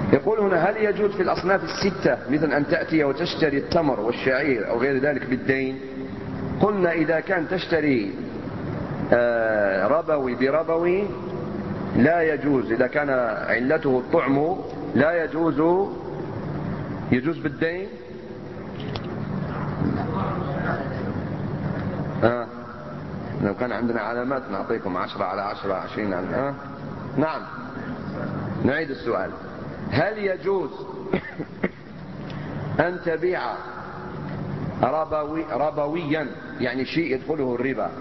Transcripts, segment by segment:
يقول هنا: هل يجوز في الأصناف الستة مثل أن تأتي وتشتري التمر والشعير أو غير ذلك بالدين؟ قلنا إذا كان تشتري ربوي بربوي لا يجوز، إذا كان علته الطعم لا يجوز. يجوز بالدين؟ لو كان عندنا علامات نعطيكم 10 على 10 20 على نعم. نعيد السؤال: هل يجوز أن تبيع ربويا يعني شيء يدخله الربا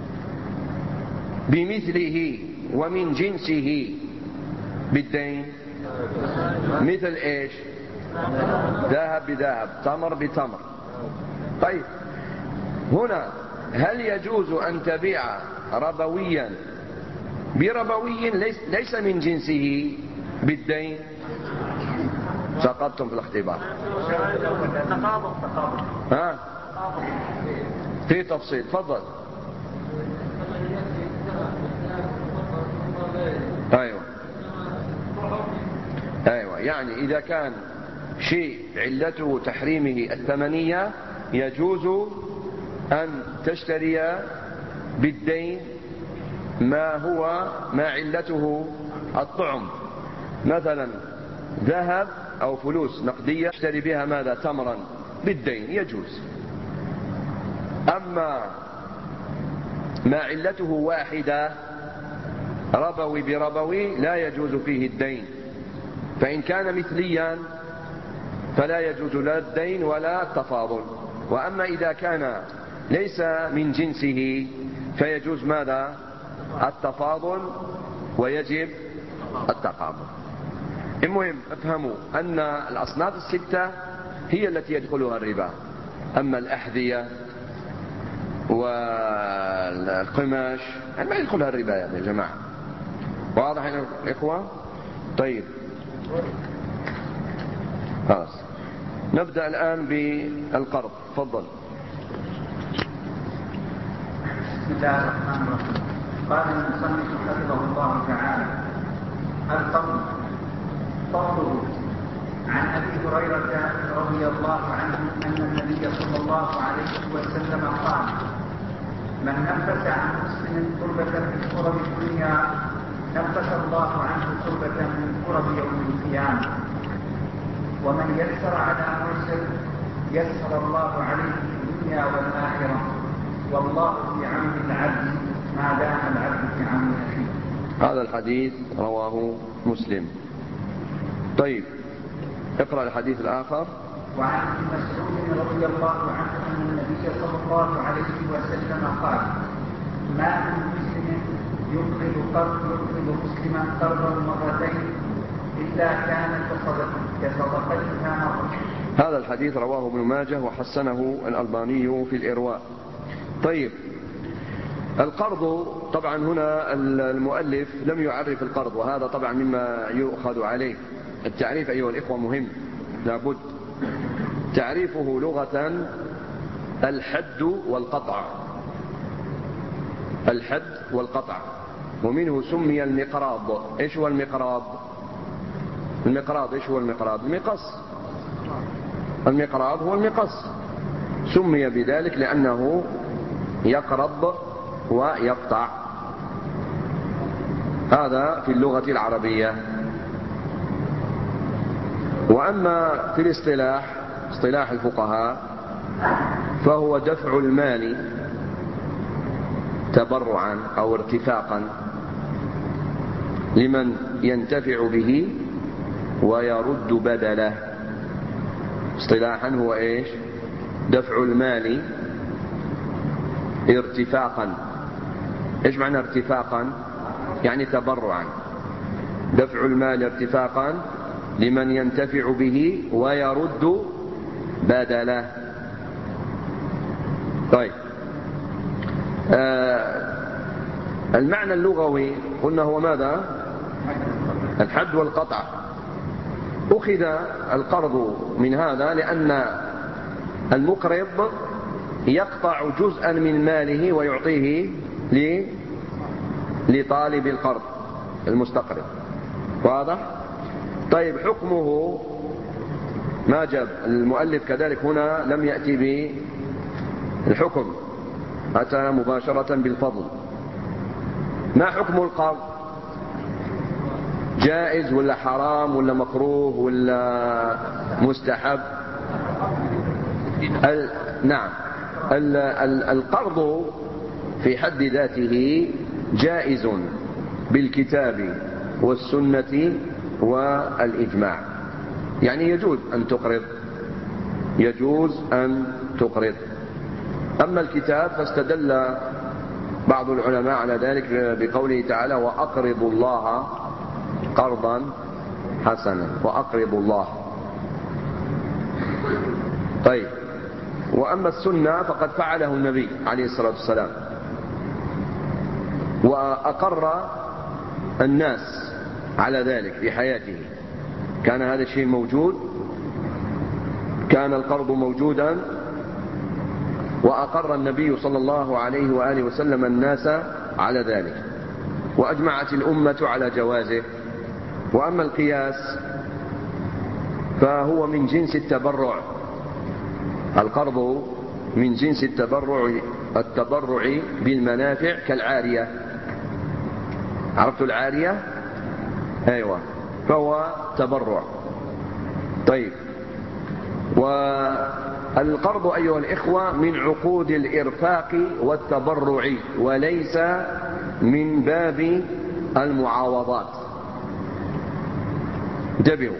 بمثله ومن جنسه بالدين؟ مثل ايش؟ ذهب بذهب، تمر بتمر. طيب هنا هل يجوز أن تبيع ربويا بربوي ليس من جنسه بالدين؟ سقطتم في الاختبار. في تفصيل، تفضل. ايوه يعني اذا كان شيء علته تحريمه الثمنية يجوز ان تشتري بالدين ما علته الطعم، مثلا ذهب او فلوس نقدية تشتري بها ماذا؟ تمرا بالدين يجوز. اما ما علته واحدة ربوي بربوي لا يجوز فيه الدين، فإن كان مثليا فلا يجوز لا الدين ولا التفاضل. وأما إذا كان ليس من جنسه فيجوز ماذا؟ التفاضل ويجب التقابل. المهم افهموا أن الأصناف الستة هي التي يدخلها الربا، أما الأحذية والقماش ما يدخلها الربا يا جماعة. واضح يا إخوة؟ طيب خلاص نبدأ الآن بالقرض. تفضل. بسم الله الرحمن الرحيم. قال المصنف حفظه الله تعالى: القرض. قوله عن أبي هريرة رضي الله عنه أن النبي صلى الله عليه وسلم قال: من نفس عن مسلم كربة من كرب الدنيا نفس الله عنه كربة من كرب يوم القيامة، ومن يسر على معسر يسر الله عليه في الدنيا والآخرة، والله في عون العبد ما دام العبد في عون أخيه. هذا الحديث رواه مسلم. طيب اقرأ الحديث الآخر. وعن ابن مسعود رضي الله عنه أن النبي صلى الله عليه وسلم قال: ما من مسلم يقرض مسلما قرضا مرتين إلا كان كصدقتها مرة. هذا الحديث رواه ابن ماجه وحسنه الألباني في الإرواء. طيب القرض طبعا هنا المؤلف لم يعرف القرض، وهذا طبعا مما يؤخذ عليه. التعريف أيها الإخوة مهم، لابد تعريفه لغة الحد والقطع. الحد والقطع، ومنه سمي المقراض. ايش هو المقراض؟ المقراض ايش هو المقراض؟ المقص. المقراض هو المقص، سمي بذلك لأنه يقرض ويقطع. هذا في اللغة العربية. وأما في الاصطلاح، اصطلاح الفقهاء، فهو دفع المال تبرعا أو ارتفاقا لمن ينتفع به ويرد بدله. اصطلاحا هو ايش؟ دفع المال ارتفاقا. ايش معنى ارتفاقا؟ يعني تبرعا. دفع المال ارتفاقا لمن ينتفع به ويرد بدله. طيب المعنى اللغوي قلنا هو ماذا؟ الحد والقطع. أخذ القرض من هذا لأن المقرض يقطع جزءا من ماله ويعطيه لطالب القرض المستقرض. واضح؟ طيب حكمه ما جاب المؤلف كذلك هنا لم يأتي بالحكم، أتى مباشرة بالفضل. ما حكم القرض؟ جائز ولا حرام ولا مكروه ولا مستحب؟ نعم، القرض في حد ذاته جائز بالكتاب والسنة والإجماع، يعني يجوز أن تقرض، يجوز أن تقرض. أما الكتاب فاستدل بعض العلماء على ذلك بقوله تعالى وأقرضوا الله قرضا حسنا، وأقرضوا الله. طيب، وأما السنة فقد فعله النبي عليه الصلاة والسلام، وأقر الناس على ذلك في حياته، كان هذا الشيء موجود، كان القرض موجودا، وأقر النبي صلى الله عليه وآله وسلم الناس على ذلك، وأجمعت الأمة على جوازه. وأما القياس فهو من جنس التبرع، القرض من جنس التبرع بالمنافع كالعارية. عرفت العارية؟ أيوة، فهو تبرع. طيب، والقرض أيها الإخوة من عقود الإرفاق والتبرع، وليس من باب المعاوضات. انتبهوا،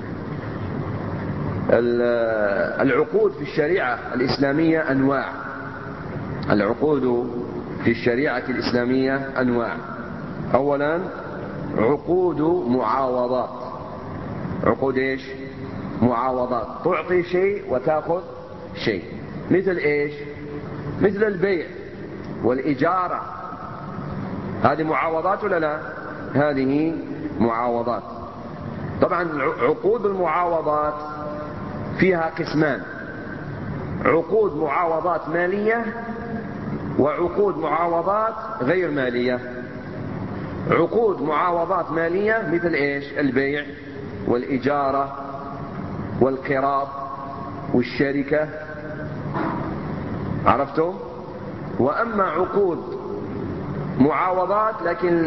العقود في الشريعة الإسلامية أنواع، العقود في الشريعة الإسلامية أنواع. أولا عقود معاوضات. عقود إيش؟ معاوضات، تعطي شيء وتأخذ شيء. مثل إيش؟ مثل البيع والإجارة، هذه معاوضات ولا لا؟ هذه معاوضات. طبعا عقود المعاوضات فيها قسمان: عقود معاوضات مالية وعقود معاوضات غير مالية. عقود معاوضات مالية مثل إيش؟ البيع والإجارة والقراض والشركة، عرفتم؟ وأما عقود معاوضات لكن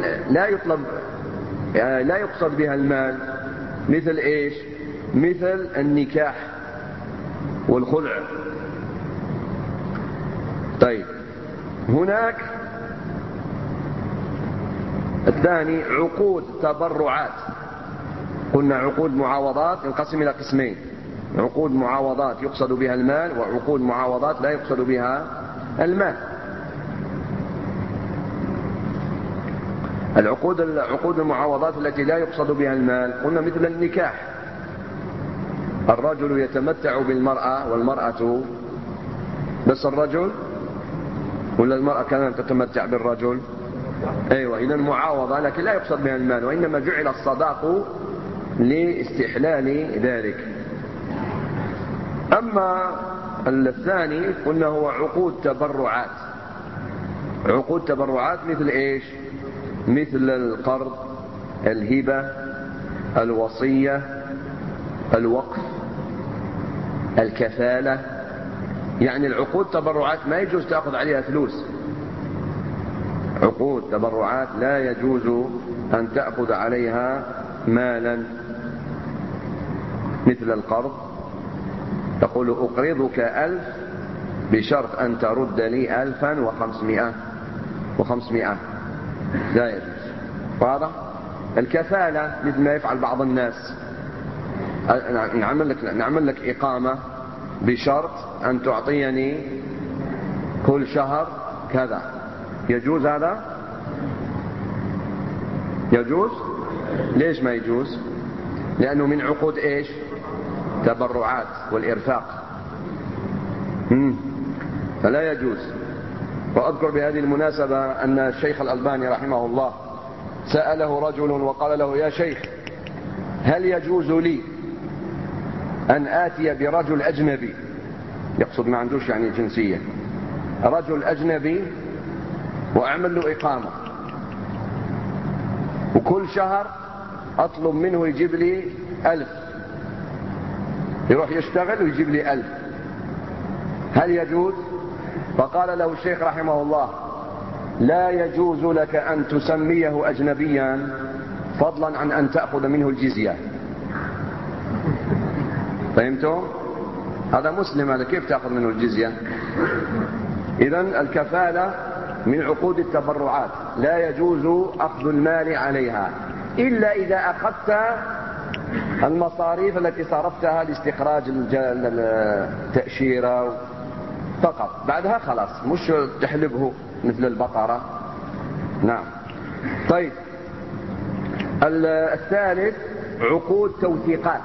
لا يقصد بها المال، مثل إيش؟ مثل النكاح والخلع. طيب، هناك الثاني عقود تبرعات. قلنا عقود معاوضات ينقسم إلى قسمين: عقود معاوضات يقصد بها المال، وعقود معاوضات لا يقصد بها المال. عقود المعاوضات التي لا يقصد بها المال قلنا مثل النكاح، الرجل يتمتع بالمرأة والمرأة بس الرجل، ولا المرأة كانت تتمتع بالرجل؟ أيوة، إذن معاوضة لكن لا يقصد بها المال، وإنما جعل الصداق لاستحلال ذلك. أما الثاني قلنا هو عقود تبرعات. عقود تبرعات مثل إيش؟ مثل القرض، الهبة، الوصية، الوقف، الكفالة. يعني العقود تبرعات ما يجوز تأخذ عليها فلوس، عقود تبرعات لا يجوز أن تأخذ عليها مالا. مثل القرض، تقول أقرضك 1000 بشرط أن ترد لي 1500، لا يجوز. واضح؟ الكفالة مثل ما يفعل بعض الناس، نعمل لك إقامة بشرط أن تعطيني كل شهر كذا. يجوز هذا؟ يجوز؟ ليش ما يجوز؟ لأنه من عقود إيش؟ تبرعات والإرفاق، فلا يجوز. وأذكر بهذه المناسبة أن الشيخ الألباني رحمه الله سأله رجل وقال له: يا شيخ، هل يجوز لي أن آتي برجل أجنبي، يقصد ما عندوش يعني جنسية، رجل أجنبي، وأعمل له إقامة، وكل شهر أطلب منه يجيب لي 1000، يروح يشتغل ويجيب لي 1000، هل يجوز؟ فقال له الشيخ رحمه الله: لا يجوز لك أن تسميه أجنبيا فضلا عن أن تأخذ منه الجزية. فهمتم؟ هذا مسلم، هذا كيف تأخذ منه الجزية؟ إذن الكفالة من عقود التبرعات، لا يجوز أخذ المال عليها إلا إذا أخذت المصاريف التي صرفتها لاستخراج التأشيرة فقط، بعدها خلاص مش تحلبه مثل البقرة. نعم. طيب، الثالث عقود توثيقات.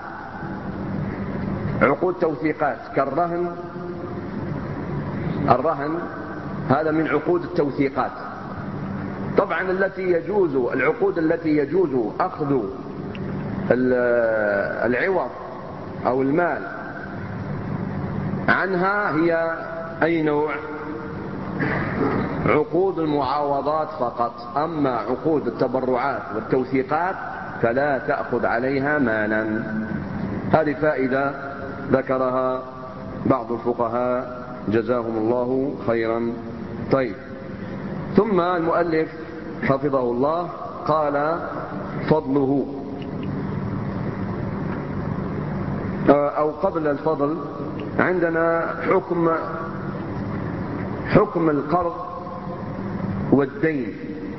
عقود توثيقات كالرهن. الرهن هذا من عقود التوثيقات. طبعا العقود التي يجوز أخذ العوض أو المال عنها هي أي نوع؟ عقود المعاوضات فقط. أما عقود التبرعات والتوثيقات فلا تأخذ عليها مالا. هذه فائدة ذكرها بعض الفقهاء جزاهم الله خيرا. طيب، ثم المؤلف حفظه الله قال: فضله. أو قبل الفضل عندنا حكم القرض والدين.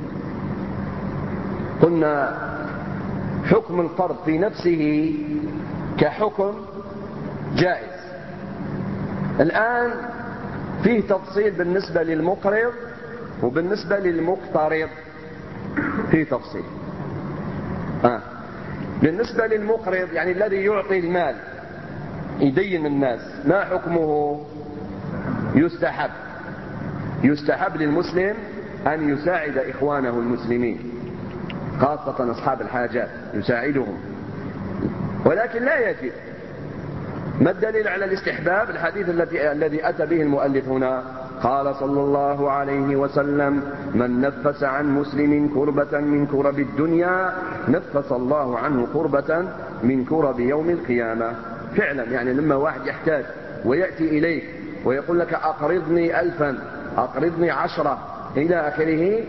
قلنا حكم القرض في نفسه كحكم جائز. الآن فيه تفصيل بالنسبة للمقرض وبالنسبة للمقترض، فيه تفصيل. بالنسبة للمقرض يعني الذي يعطي المال يدين الناس، ما حكمه؟ يستحب للمسلم أن يساعد إخوانه المسلمين، خاصة أصحاب الحاجات، يساعدهم، ولكن لا يجب. ما الدليل على الاستحباب؟ الحديث الذي أتى به المؤلف هنا: قال صلى الله عليه وسلم: من نفس عن مسلم كربة من كرب الدنيا نفس الله عنه كربة من كرب يوم القيامة. فعلا يعني لما واحد يحتاج ويأتي إليك ويقول لك: أقرضني 1000، أقرضني 10 إلى آخره،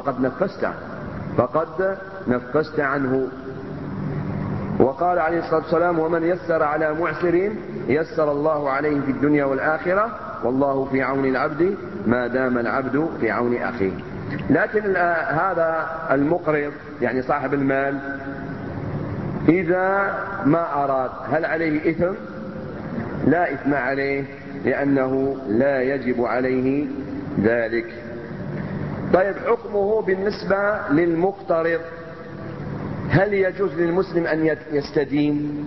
فقد نفست عنه. وقال عليه الصلاة والسلام: ومن يسر على معسر يسر الله عليه في الدنيا والآخرة، والله في عون العبد ما دام العبد في عون أخيه. لكن هذا المقرض يعني صاحب المال إذا ما أراد، هل عليه إثم؟ لا إثم عليه، لأنه لا يجب عليه ذلك. طيب، حكمه بالنسبة للمقترض: هل يجوز للمسلم أن يستدين؟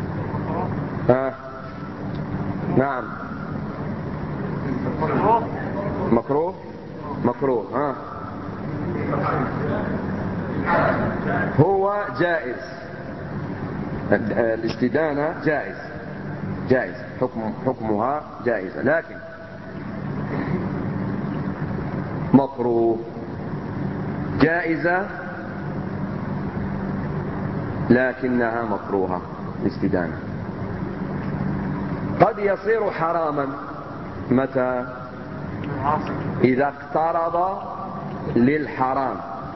نعم. مكروه. هو جائز، الاستدانة جائز، حكمها جائزة، لكن مكروه. جائزة لكنها مكروهة الاستدانة. قد يصير حراما متى؟ إذا اقترض للحرام،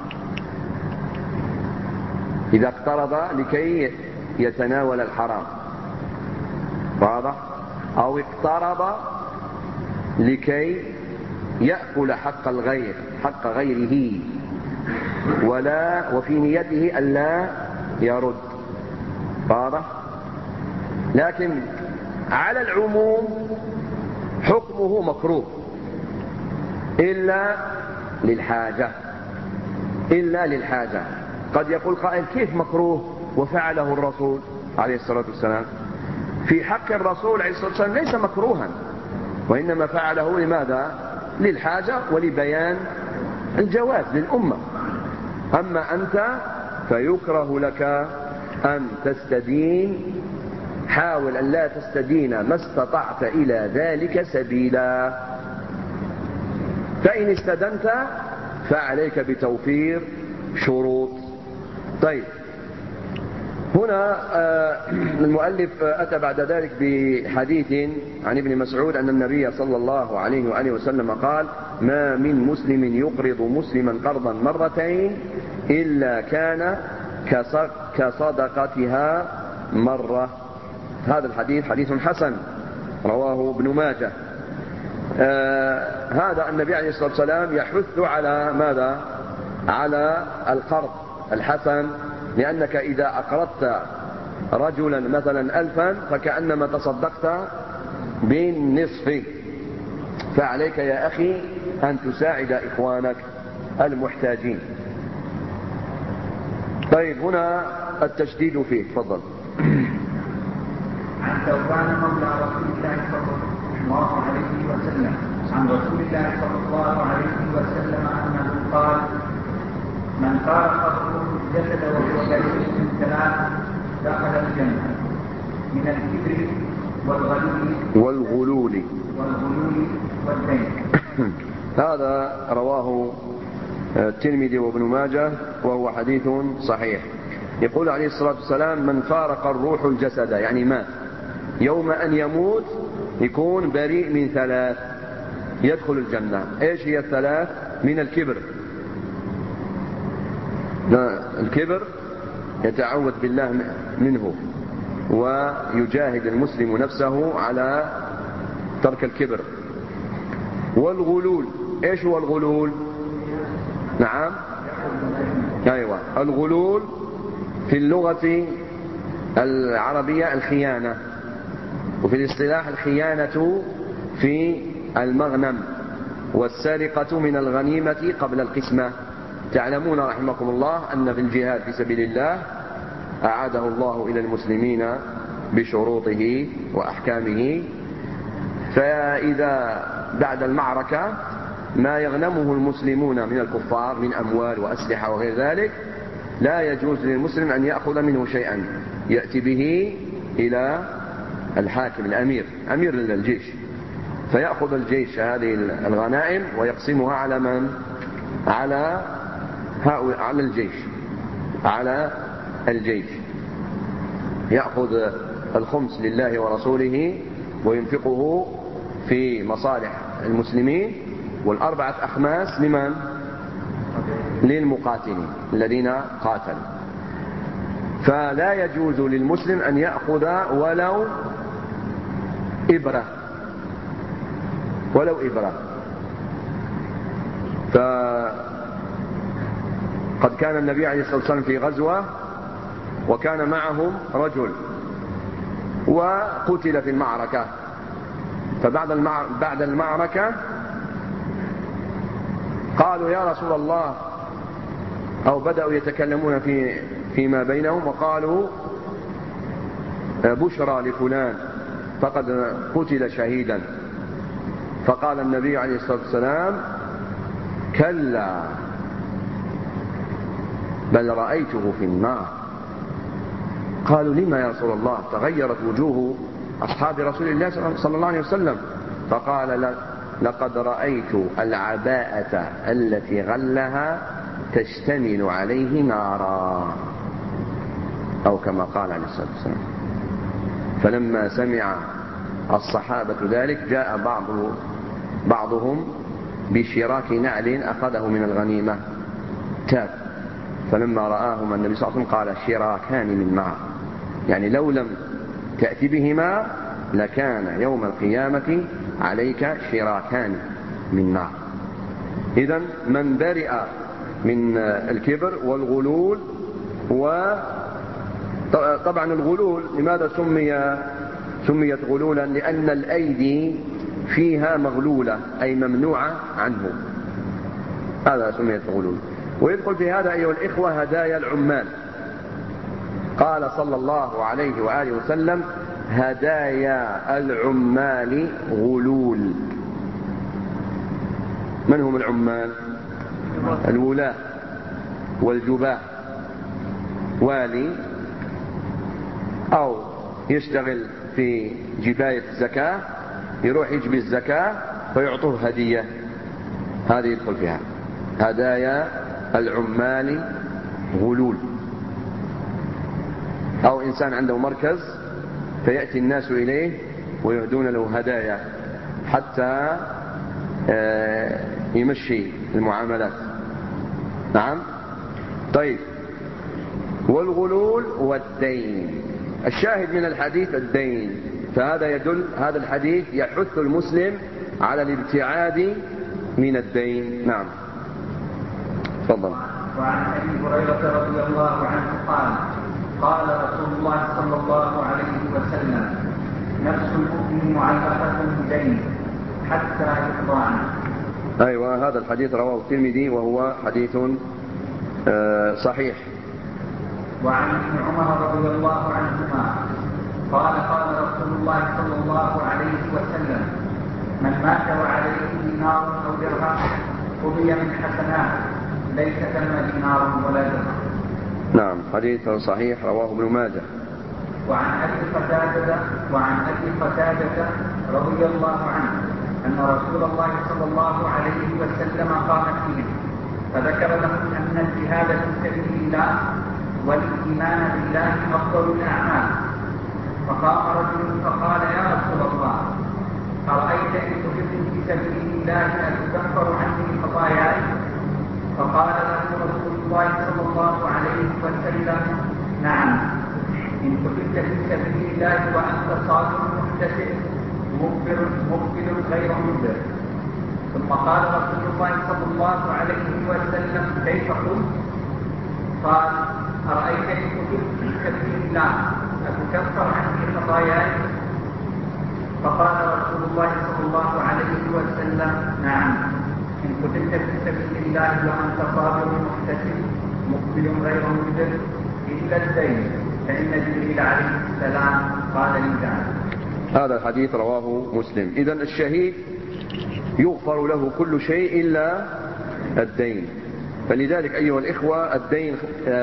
إذا اقترض لكي يتناول الحرام، واضح؟ أو اقترض لكي يأكل حق الغير، حق غيره، وفي نيته ألا يرد، واضح؟ لكن على العموم حكمه مكروه إلا للحاجة. قد يقول قائل: كيف مكروه وفعله الرسول عليه الصلاة والسلام؟ في حق الرسول عليه الصلاة والسلام ليس مكروها، وإنما فعله لماذا؟ للحاجة ولبيان الجواز للأمة. أما أنت فيكره لك أن تستدين، حاول أن لا تستدين ما استطعت إلى ذلك سبيلا. فإن استدنت فعليك بتوفير شروط. طيب، هنا المؤلف أتى بعد ذلك بحديث عن ابن مسعود أن النبي صلى الله عليه وآله وسلم قال: ما من مسلم يقرض مسلما قرضا مرتين إلا كان كصدقتها مرة. هذا الحديث حديث حسن رواه ابن ماجه. هذا النبي عليه الصلاة والسلام يحث على ماذا؟ على القرض الحسن، لأنك إذا أقرضت رجلا مثلا 1000 فكأنما تصدقت بالنصف، فعليك يا أخي أن تساعد إخوانك المحتاجين. طيب هنا التشديد فيه، تفضل. عن ثوبان مولى رسول الله صلى الله عليه وسلم عن رسول الله صلى الله عليه وسلم أنه قال: من فارق الروح الجسد وهو بريء من 3 دخل الجنة: من الكبر والغلول والدين. هذا رواه الترمذي وابن ماجه وهو حديث صحيح. يقول عليه الصلاة والسلام: من فارق الروح الجسد، يعني مات، يوم أن يموت يكون بريء من 3 يدخل الجنة. ايش هي ال3؟ من الكبر. الكبر يتعوذ بالله منه، ويجاهد المسلم نفسه على ترك الكبر. والغلول، ايش هو الغلول؟ نعم، ايوه، الغلول في اللغة العربية الخيانة، وفي الاصطلاح الخيانة في المغنم، والسرقة من الغنيمة قبل القسمة. تعلمون رحمكم الله أن في الجهاد في سبيل الله أعاده الله إلى المسلمين بشروطه وأحكامه، فإذا بعد المعركة ما يغنمه المسلمون من الكفار من أموال وأسلحة وغير ذلك لا يجوز للمسلم أن يأخذ منه شيئا، يأتي به إلى الحاكم الأمير، أمير الجيش، فيأخذ الجيش هذه الغنائم ويقسمها على من؟ على الجيش. يأخذ الخمس لله ورسوله وينفقه في مصالح المسلمين، وال4 أخماس لمن؟ للمقاتلين الذين قاتلوا. فلا يجوز للمسلم أن يأخذ ولو إبرة. فقد كان النبي عليه الصلاة والسلام في غزوة وكان معهم رجل وقتل في المعركة، فبعد المعركة قالوا: يا رسول الله، أو بدأوا يتكلمون فيما بينهم وقالوا: بشرى لفلان فقد قتل شهيدا. فقال النبي عليه الصلاة والسلام: كلا، بل رأيته في النار. قالوا: لما يا رسول الله؟ تغيرت وجوه أصحاب رسول الله صلى الله عليه وسلم. فقال: لقد رأيت العباءة التي غلها تشتمل عليه نارا، أو كما قال عليه الصلاة والسلام. فلما سمع الصحابة ذلك جاء بعضهم بشراك نعل أخذه من الغنيمة تاب، فلما رآهم النبي صلى الله عليه وسلم قال: شراكان من نار، يعني لو لم تأتي بهما لكان يوم القيامة عليك شراكان من نار. إذن من برئ من الكبر والغلول، وطبعا الغلول لماذا سميت غلولا؟ لأن الأيدي فيها مغلولة أي ممنوعة عنه، هذا سميت غلول. ويدخل في هذا أيها الإخوة هدايا العمال. قال صلى الله عليه وآله وسلم: هدايا العمال غلول. من هم العمال؟ الولاة والجباة. والي أو يشتغل في جباية الزكاة، يروح يجبي الزكاة فيعطوه هدية، هذه يدخل فيها هدايا العمال غلول. إنسان عنده مركز فيأتي الناس إليه ويهدون له هدايا حتى يمشي المعاملات. نعم. طيب، والغلول والدين، الشاهد من الحديث الدين، فهذا يدل، هذا الحديث يحث المسلم على الابتعاد من الدين. نعم، تفضل. وعن ابي هريره رضي الله عنه قال قال رسول الله صلى الله عليه وسلم: نفس المؤمن معلقه بدين حتى يقضى عنه. أيوة، هذا الحديث رواه الترمذي وهو حديث صحيح. وعن ابن عمر رضي الله عنهما قال قال رسول الله صلى الله عليه وسلم: من مات وعليه دينار او درهم قضي من حسنات ليس ثم دينار ولا درهم. نعم، حديث صحيح رواه ابن ماجه. وعن ابي قتادة رضي الله عنه ان رسول الله صلى الله عليه وسلم قام فيهم فذكر لهم ان الجهاد في سبيل الله والايمان بالله افضل الاعمال، فقام رجل فقال: يا رسول الله، ارايت ان قتلت في سبيل الله اتكفر عني خطاياي؟ فقال له رسول الله صلى الله عليه وسلم: نعم، إن قتلت في سبيل الله وأنت صادق محتسب مقبل غير مدبر. ثم قال رسول الله صلى الله عليه وسلم: كيف قلت؟ قال: أرأيت إن قتلت في سبيل الله أتكفر عني خطاياي؟ فقال رسول الله صلى الله عليه وسلم: نعم، إن قتلت في سبيل الله وأنت صابر محتسب مقبل غير مدبر إلا الدين فإن جبريل عليه السلام قال لي ذلك. هذا الحديث رواه مسلم. إذن الشهيد يغفر له كل شيء إلا الدين. فلذلك أيها الإخوة، الدين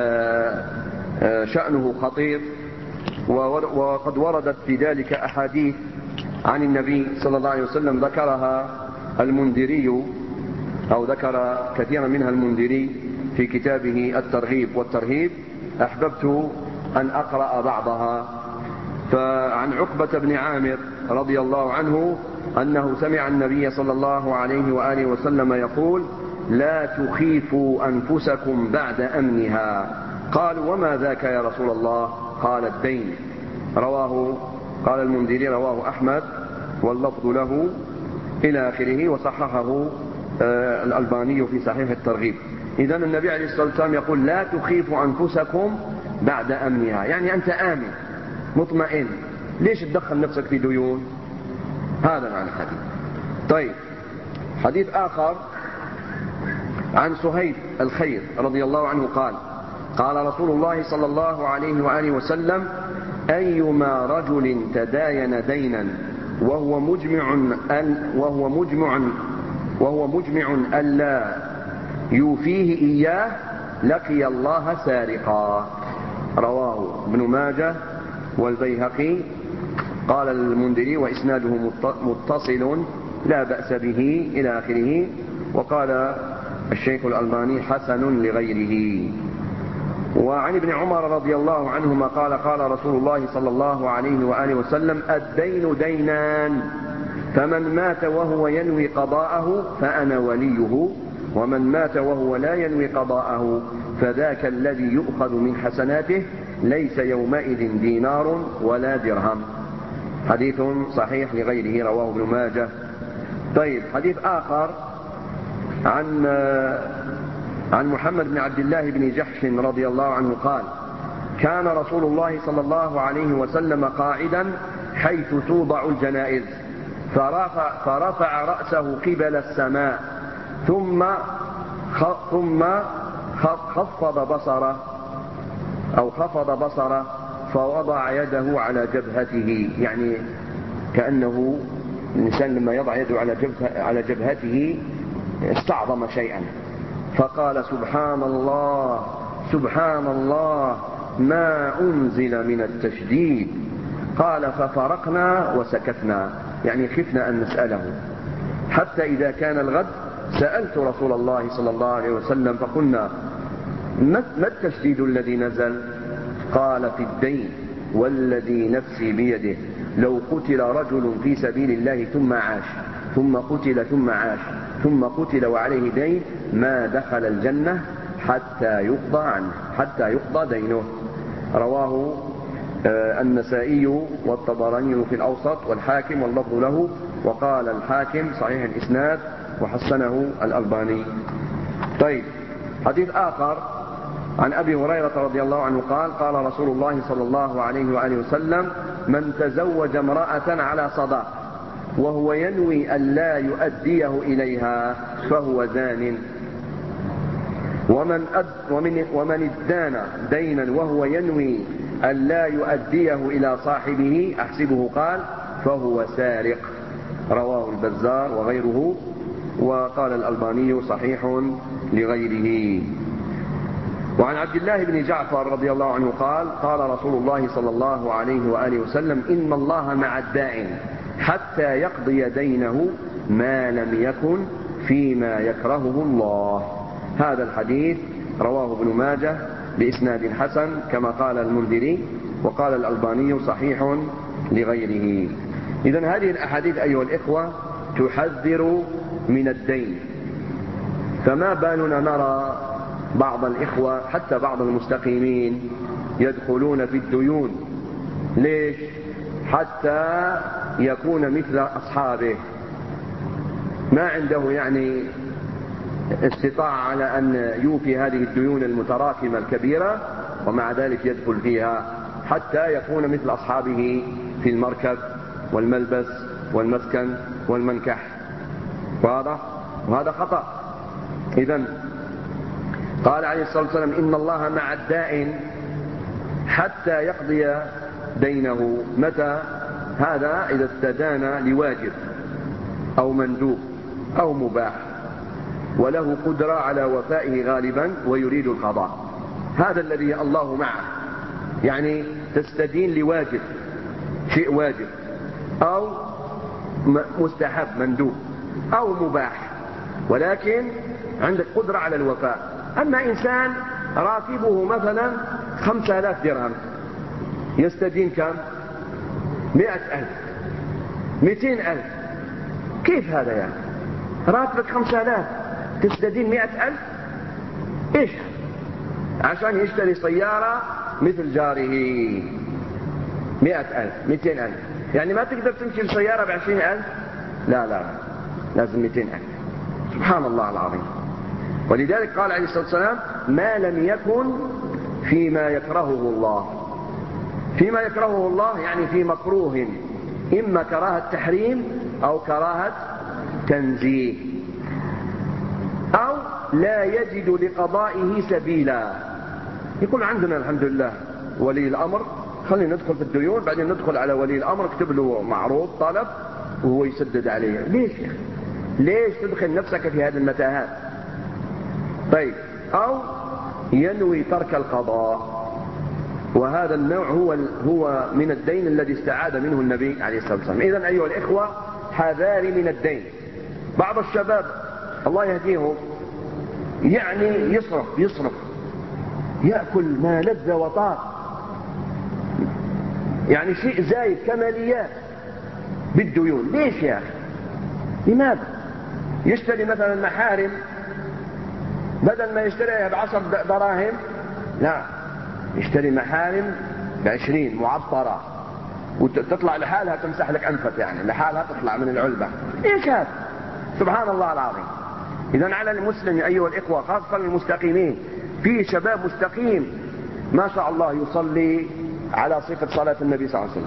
شأنه خطير، وقد وردت في ذلك أحاديث عن النبي صلى الله عليه وسلم ذكرها المنذري، أو ذكر كثيرا منها المنذري في كتابه الترغيب والترهيب. أحببت أن أقرأ بعضها. فعن عقبة بن عامر رضي الله عنه أنه سمع النبي صلى الله عليه وآله وسلم يقول: لا تخيفوا أنفسكم بعد أمنها. قالوا: وما ذاك يا رسول الله؟ قال: الدين. قال المنذري رواه أحمد واللفظ له إلى آخره، وصححه الألباني في صحيح الترغيب. إذن النبي عليه الصلاة والسلام يقول: لا تخيفوا أنفسكم بعد أمنها، يعني أنت آمن مطمئن، ليش تدخل نفسك في ديون؟ هذا معنى الحديث. طيب، حديث آخر عن صهيب الخير رضي الله عنه قال: قال رسول الله صلى الله عليه وآله وسلم: أيما رجل تداين دينا وهو مجمع ألا يوفيه إياه لقي الله سارقا. رواه ابن ماجه والبيهقي. قال المنذري: وإسناده متصل لا بأس به إلى آخره. وقال الشيخ الألباني: حسن لغيره. وعن ابن عمر رضي الله عنهما قال: قال رسول الله صلى الله عليه وآله وسلم: الدين دينان، فمن مات وهو ينوي قضاءه فأنا وليه، ومن مات وهو لا ينوي قضاءه فذاك الذي يؤخذ من حسناته ليس يومئذ دينار ولا درهم. حديث صحيح لغيره، رواه ابن ماجه. طيب، حديث آخر عن محمد بن عبد الله بن جحش رضي الله عنه قال: كان رسول الله صلى الله عليه وسلم قاعدا حيث توضع الجنائز، فرفع رأسه قبل السماء ثم خفض بصره فوضع يده على جبهته، يعني كأنه الإنسان لما يضع يده على جبهته استعظم شيئا، فقال: سبحان الله سبحان الله ما أنزل من التشديد. قال: ففرقنا وسكتنا، يعني خفنا أن نسأله، حتى إذا كان الغد سألت رسول الله صلى الله عليه وسلم فقلنا: ما التشديد الذي نزل؟ قال: في الدين. والذي نفسي بيده لو قتل رجل في سبيل الله ثم عاش ثم قتل ثم عاش ثم قتل وعليه دين ما دخل الجنة حتى يقضى دينه. رواه النسائي والطبراني في الأوسط والحاكم واللفظ له، وقال الحاكم صحيح الإسناد وحسنه الألباني. طيب، حديث آخر عن أبي هريرة رضي الله عنه قال قال رسول الله صلى الله عليه وآله وسلم: من تزوج امرأة على صداق وهو ينوي أن لا يؤديه إليها فهو زان، ومن ادان دينا وهو ينوي أن لا يؤديه إلى صاحبه أحسبه قال فهو سارق. رواه البزار وغيره، وقال الألباني صحيح لغيره. وعن عبد الله بن جعفر رضي الله عنه قال قال رسول الله صلى الله عليه وآله وسلم: إن الله مع الدائن حتى يقضي دينه ما لم يكن فيما يكرهه الله. هذا الحديث رواه ابن ماجه بإسناد حسن كما قال المنذري، وقال الألباني صحيح لغيره. إذن هذه الأحاديث أيها الإخوة تحذر من الدين، فما بالنا نرى بعض الإخوة حتى بعض المستقيمين يدخلون في الديون. ليش؟ حتى يكون مثل أصحابه، ما عنده يعني استطاع على أن يوفي هذه الديون المتراكمة الكبيرة، ومع ذلك يدخل فيها حتى يكون مثل أصحابه في المركب والملبس والمسكن والمنكح. واضح؟ وهذا خطأ. إذن قال عليه الصلاة والسلام: إن الله مع الدائن حتى يقضي دينه. متى هذا؟ إذا استدان لواجب أو مندوب أو مباح وله قدرة على وفائه غالبا ويريد القضاء، هذا الذي الله معه. يعني تستدين لواجب، شيء واجب أو مستحب مندوب أو مباح، ولكن عندك قدرة على الوفاء. أما إنسان راتبه مثلا 5000 درهم يستدين كم؟ 100,000 200,000. كيف هذا يعني؟ راتبك 5000 تستدين 100,000؟ إيش؟ عشان يشتري سيارة مثل جاره 100,000 200,000. يعني ما تقدر تمشي السيارة ب20,000؟ لا، لازم 200,000. سبحان الله العظيم. ولذلك قال عليه الصلاة والسلام: ما لم يكن فيما يكرهه الله. فيما يكرهه الله يعني في مكروه، إما كراهة تحريم أو كراهة تنزيه، أو لا يجد لقضائه سبيلا. يقول عندنا الحمد لله ولي الأمر، خلينا ندخل في الديون بعدين ندخل على ولي الأمر، اكتب له معروض طلب وهو يسدد عليه. ليش يا أخي؟ ليش تدخل نفسك في هذه المتاهات؟ طيب، أو ينوي ترك القضاء، وهذا النوع هو من الدين الذي استعاذ منه النبي عليه الصلاة والسلام. إذن أيها الإخوة حذاري من الدين. بعض الشباب الله يهديهم يعني يصرف يأكل ما لذ وطاق، يعني شيء زايد كماليات بالديون. ليش يا أخي؟ لماذا؟ يشتري مثلا محارم بدل ما يشتريها ب10 دراهم، لا، يشتري محارم ب20 معطرة وتطلع لحالها تمسح لك أنفك، يعني لحالها تطلع من العلبة. إيش هذا؟ سبحان الله العظيم. إذن على المسلم أيها الإخوة خاصة المستقيمين، في شباب مستقيم ما شاء الله يصلي على صفة صلاة النبي صلى الله عليه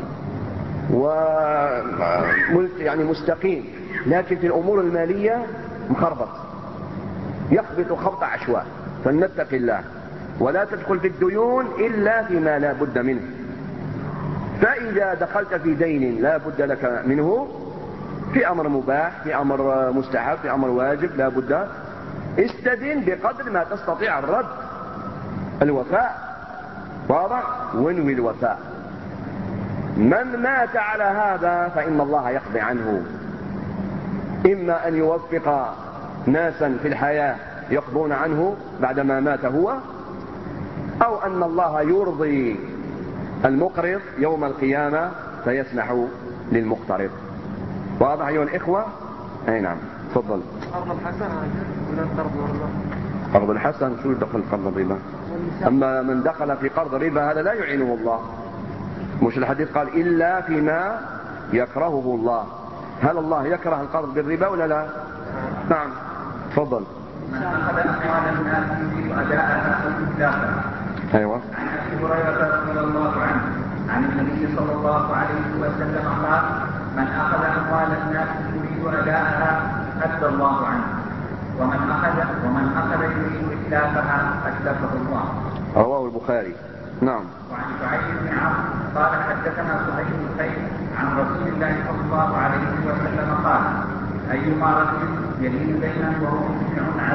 وسلم، يعني مستقيم، لكن في الأمور المالية مخربط، يخبط خبط عشواء. فلنتق الله ولا تدخل في الديون إلا فيما لا بد منه. فإذا دخلت في دين لا بد لك منه، في أمر مباح، في أمر مستحب، في أمر واجب، لا بد، استدن بقدر ما تستطيع الرد، الوفاء. واضح؟ وانوي الوفاء. من مات على هذا فإن الله يقضي عنه، إما أن يوفق ناسا في الحياة يقضون عنه بعدما مات هو، أو أن الله يرضي المقرض يوم القيامة فيسمح للمقترض. واضح أيها الإخوة؟ أي نعم. تفضل. قرض الحسن من القرض والربا. قرض الحسن شو دخل قرض الربا؟ أما من دخل في قرض الربا هذا لا يعينه الله. مش الحديث قال إلا فيما يكرهه الله. هل الله يكره القرض بالربا ولا لا؟ نعم. تفضل. من أخذ أموال الناس يريد أداءها أو إتلافها. أيوة. عن أبي هريرة رضي الله عنه عن النبي صلى الله عليه وسلم قال: من أخذ أموال الناس يريد أداءها أدى الله عنه، ومن أخذ يريد إتلافها أتلفه الله. رواه البخاري. نعم. وعن سعيد بن عمرو قال: حدثنا سهيل بن خير عن رسول الله صلى الله عليه وسلم قال: أيما رجل يدين دينا وهو مسمع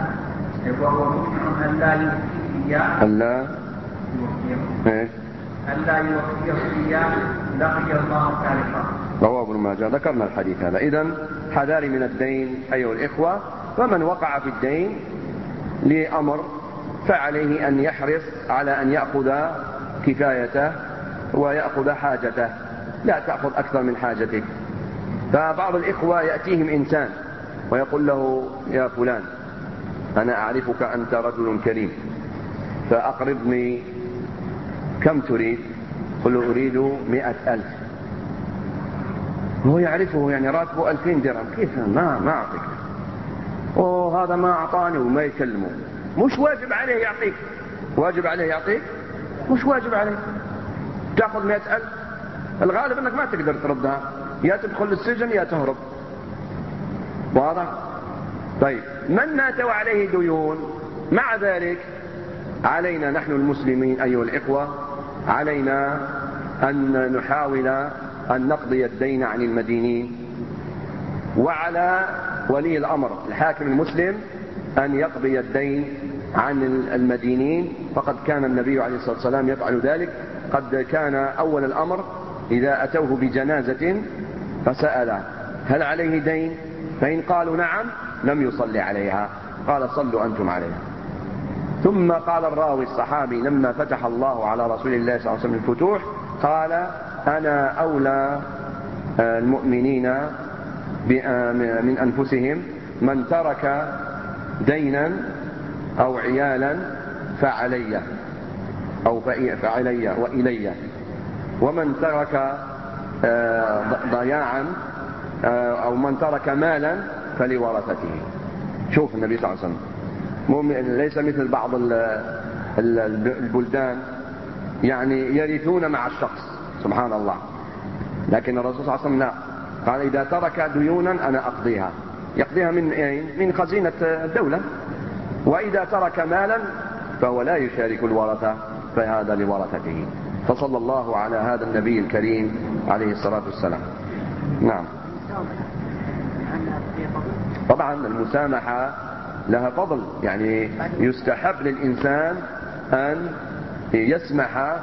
أن لا يوفيه إياه ألا يوفيه إياه لقي الله سارقا. رواه ابن ماجه. ذكرنا الحديث هذا. إذن حذاري من الدين أيها الإخوة. فمن وقع في الدين لأمر فعليه أن يحرص على أن يأخذ كفايته ويأخذ حاجته، لا تأخذ أكثر من حاجتك. فبعض الإخوة يأتيهم إنسان ويقول له: يا فلان أنا أعرفك أنت رجل كريم فأقرضني، كم تريد؟ قل له: أريد 100,000. هو يعرفه يعني راتبه 2000 درهم. كيف ما أعطيك؟ وهذا ما أعطاني وما يكلمه. مش واجب عليه يعطيك. واجب عليه يعطيك؟ مش واجب عليه. تأخذ 100,000 الغالب أنك ما تقدر تردها، يا تدخل السجن يا تهرب. واضح؟ طيب، من مات وعليه ديون مع ذلك علينا نحن المسلمين أيها الإخوة، علينا أن نحاول أن نقضي الدين عن المدينين، وعلى ولي الأمر الحاكم المسلم أن يقضي الدين عن المدينين، فقد كان النبي عليه الصلاة والسلام يفعل ذلك. قد كان أول الأمر إذا أتوه بجنازة فسأل: هل عليه دين؟ فإن قالوا نعم لم يصلي عليها، قال: صلوا أنتم عليها. ثم قال الراوي الصحابي لما فتح الله على رسول الله صلى الله عليه وسلم الفتوح قال: أنا أولى المؤمنين من أنفسهم، من ترك دينا أو عيالا فعلي وإلي، ومن ترك ضياعا أو من ترك مالا فلورثته. شوف النبي صلى الله عليه وسلم ليس مثل بعض البلدان يعني يرثون مع الشخص، سبحان الله. لكن الرسول صلى الله عليه وسلم لا، قال: إذا ترك ديونا أنا أقضيها. يقضيها من خزينة الدولة. وإذا ترك مالا فهو لا يشارك الورثة، فهذا لورثته. فصلى الله على هذا النبي الكريم عليه الصلاة والسلام. نعم. طبعا المسامحة لها فضل، يعني يستحب للإنسان أن يسمح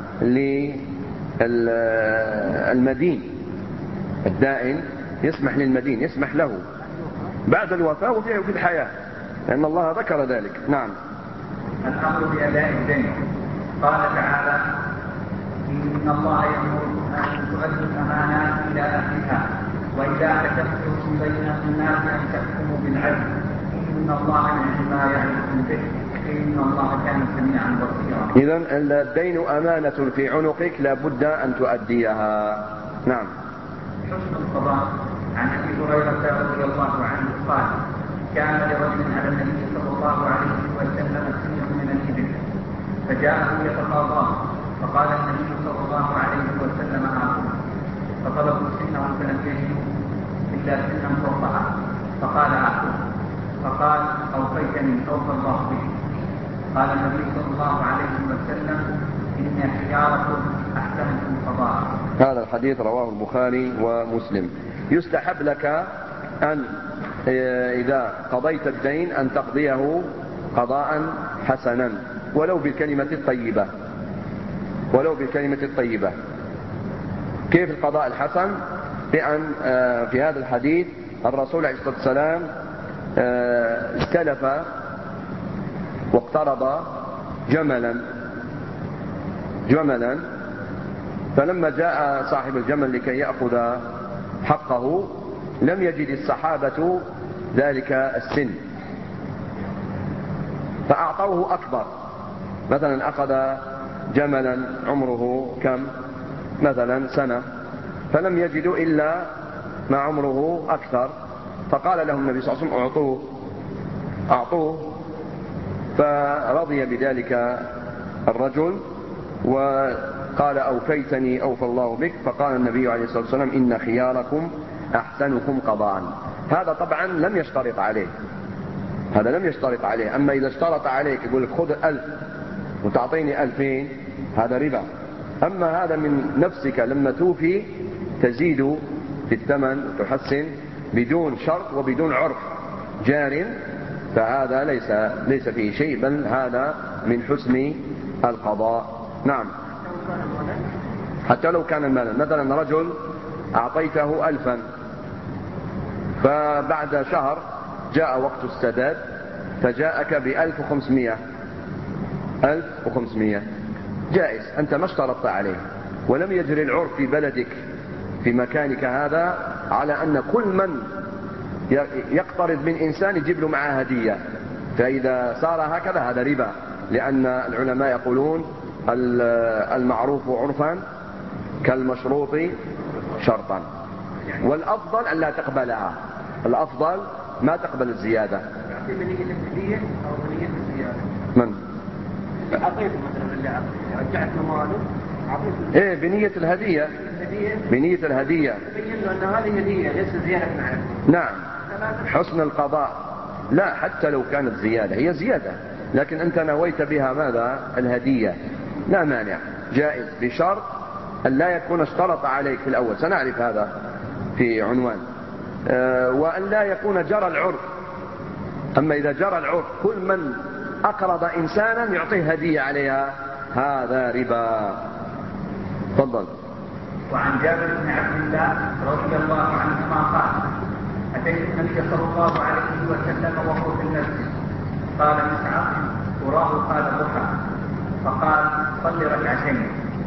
للمدين الدائن، يسمح للمدين، يسمح له بعد الوفاة وفي الحياة، لأن الله ذكر ذلك. نعم. الأمر بأداء الدين. قال تعالى: إن الله يأمركم أن تؤدوا الأمانات إلى أهلها وإذا حكمتم بين الناس أن تحكموا بالعدل إن الله نعم ما يعظكم به إن الله كان سميعا بصيرا. إذن الدين أمانة في عنقك لا بد أن تؤديها. نعم. حسن القضاء. عن أبي هريرة رضي الله عنه قال: كان لرجل على النبي صلى الله عليه وسلم سن من الإبل فجاءه يتقاضاه، فقال النبي صلى الله عليه وسلم: آخذ. فطلبوا سنه فلم يجدوا إلا سنا فوقها، فقال: آخذ. فقال: أوفيتني أوفى الله به. قال النبي صلى الله عليه وسلم: إن خياركم أحسنكم قضاء. هذا الحديث رواه البخاري ومسلم. يستحب لك أن إذا قضيت الدين أن تقضيه قضاء حسنا ولو بالكلمة الطيبة، ولو بالكلمة الطيبة. كيف القضاء الحسن؟ بأن في هذا الحديث الرسول عليه الصلاة والسلام استلف واقترض جملا فلما جاء صاحب الجمل لكي يأخذ حقه لم يجد الصحابة ذلك السن، فأعطوه أكبر. مثلا أخذ جملا عمره كم؟ مثلا سنة، فلم يجدوا إلا ما عمره أكثر، فقال لهم النبي صلى الله عليه وسلم أعطوه. فرضي بذلك الرجل وقال أوفيتني أوفى الله بك. فقال النبي عليه الصلاة والسلام إن خياركم أحسنكم قضاء. هذا طبعا لم يشترط عليه، هذا لم يشترط عليه. أما إذا اشترط عليك يقول لك خذ 1000 وتعطيني 2000 هذا ربا. أما هذا من نفسك لما توفي تزيد في الثمن وتحسن بدون شرط وبدون عرف جار، فهذا ليس فيه شيء، بل هذا من حسن القضاء. نعم، حتى لو كان مالا. مثلا رجل أعطيته 1000 فبعد شهر جاء وقت السداد فجاءك ب1500، 1500 جائز، أنت ما اشترطت عليه، ولم يجري العرف في بلدك في مكانك هذا على أن كل من يقترض من إنسان يجيب له معه هدية. فإذا صار هكذا هذا ربا، لأن العلماء يقولون المعروف عرفا كالمشروط شرطا. والأفضل أن لا تقبلها، الأفضل ما تقبل الزيادة. من؟ أعطيته مثلا اللي رجعت ماله، إيه بنية الهدية، بنية الهدية، بين له أن هذه هدية ليس زيادة معه. نعم، حسن القضاء. لا، حتى لو كانت زيادة هي زيادة، لكن أنت نويت بها ماذا؟ الهدية، لا مانع، جائز، بشرط أن لا يكون اشترط عليك في الأول، سنعرف هذا في عنوان. وأن لا يكون جرى العرف. أما إذا جرى العرف كل من أقرض إنسانا يعطيه هدية عليها هذا ربا. تفضل. وعن جابر بن عبد الله رضي الله عنهما قال أتيت النبي صلى الله عليه وسلم وهو في المسجد، قال مسعر أراه قال ضحى، فقال صل ركعتين،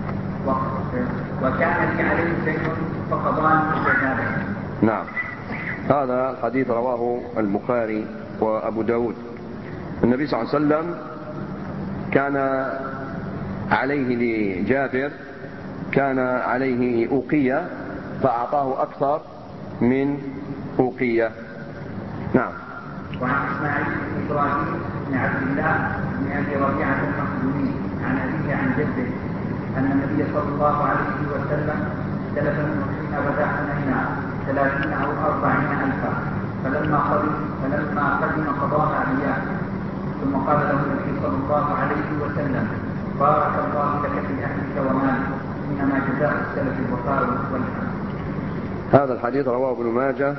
وكان لي عليه دين فقضاني بجنابه. نعم، هذا الحديث رواه البخاري وأبو داود. النبي صلى الله عليه وسلم كان عليه لجابر كان عليه أوقية فأعطاه أكثر من أوقية. نعم. وعن إسماعيل بن إبراهيم بن عبد الله بن أبي ربيعة المخزومي عن أبيه عن جده أن النبي صلى الله عليه وسلم سلف منه حين بدا حنينا 30 أو 40 ألفا، فلما قدم قضاها إياه، ثم قال له النبي صلى الله عليه وسلم بارك الله لك في أهلك ومالك، إنما جزاء السلف الوفاء والحمد. هذا الحديث رواه ابن ماجه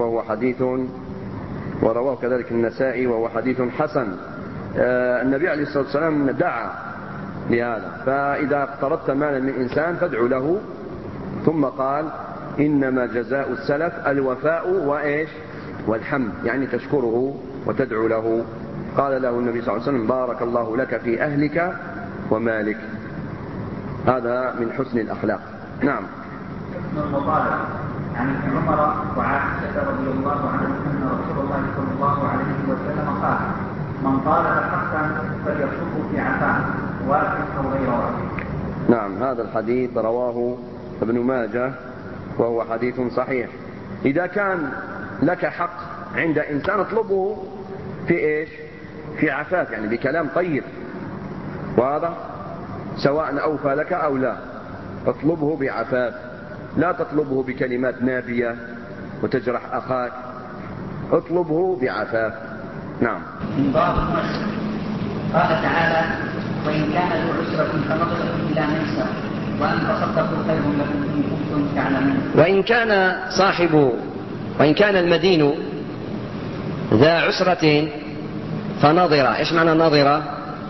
ورواه كذلك النسائي وهو حديث حسن. النبي عليه الصلاة والسلام دعا لهذا، فإذا اقترضت مالا من إنسان فادعو له، ثم قال إنما جزاء السلف الوفاء وإيش؟ والحمد، يعني تشكره وتدعو له. قال له النبي صلى الله عليه وسلم بارك الله لك في أهلك ومالك. هذا من حسن الأخلاق. نعم. حسن المطالبة. عن ابن عمر وعائشة رضي الله عنهم أن رسول الله صلى الله عليه وسلم قال من طالب حقا فليطلبه في عفاه واقف أو غير واقف. نعم، هذا الحديث رواه ابن ماجه وهو حديث صحيح. إذا كان لك حق عند إنسان اطلبه في إيش؟ في عفاف، يعني بكلام طيب، واضح، سواء أوفى لك أو لا، اطلبه بعفاف، لا تطلبه بكلمات نابية وتجرح أخاك، اطلبه بعفاف. نعم. قال تعالى وإن كان ذو عسرة فنظرة إلى ميسرة وأن تصدقوا خير لكم إن كنتم تعلمون. وإن كان المدين ذا عسرة فنظرة. إيش معنى نظرة؟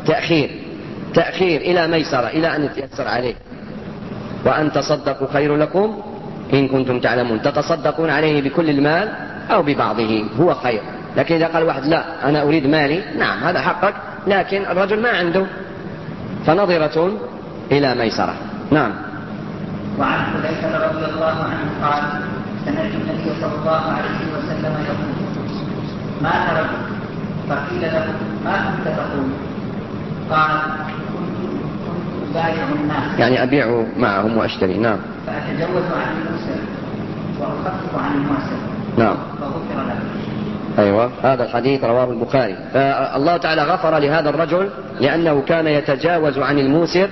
تأخير إلى ميسرة، إلى أن يتيسر عليه. وأن تصدقوا خير لكم إن كنتم تعلمون، تتصدقون عليه بكل المال أو ببعضه هو خير. لكن إذا قال واحد لا أنا أريد مالي، نعم هذا حقك، لكن الرجل ما عنده، فنظرة إلى ميسرة. نعم. وعن حذيفة رضي الله عنه قال سمعت النبي صلى الله عليه وسلم يقول مات رجل فقيل له ما كنت تقول؟ قال كنت أبايع الناس يعني أبيع معهم وأشتري. نعم. فأتجوز عن المسر وأخفف عن المعسر. نعم. فغفر له. أيوة، هذا الحديث رواه البخاري. فالله تعالى غفر لهذا الرجل لأنه كان يتجاوز عن الموسر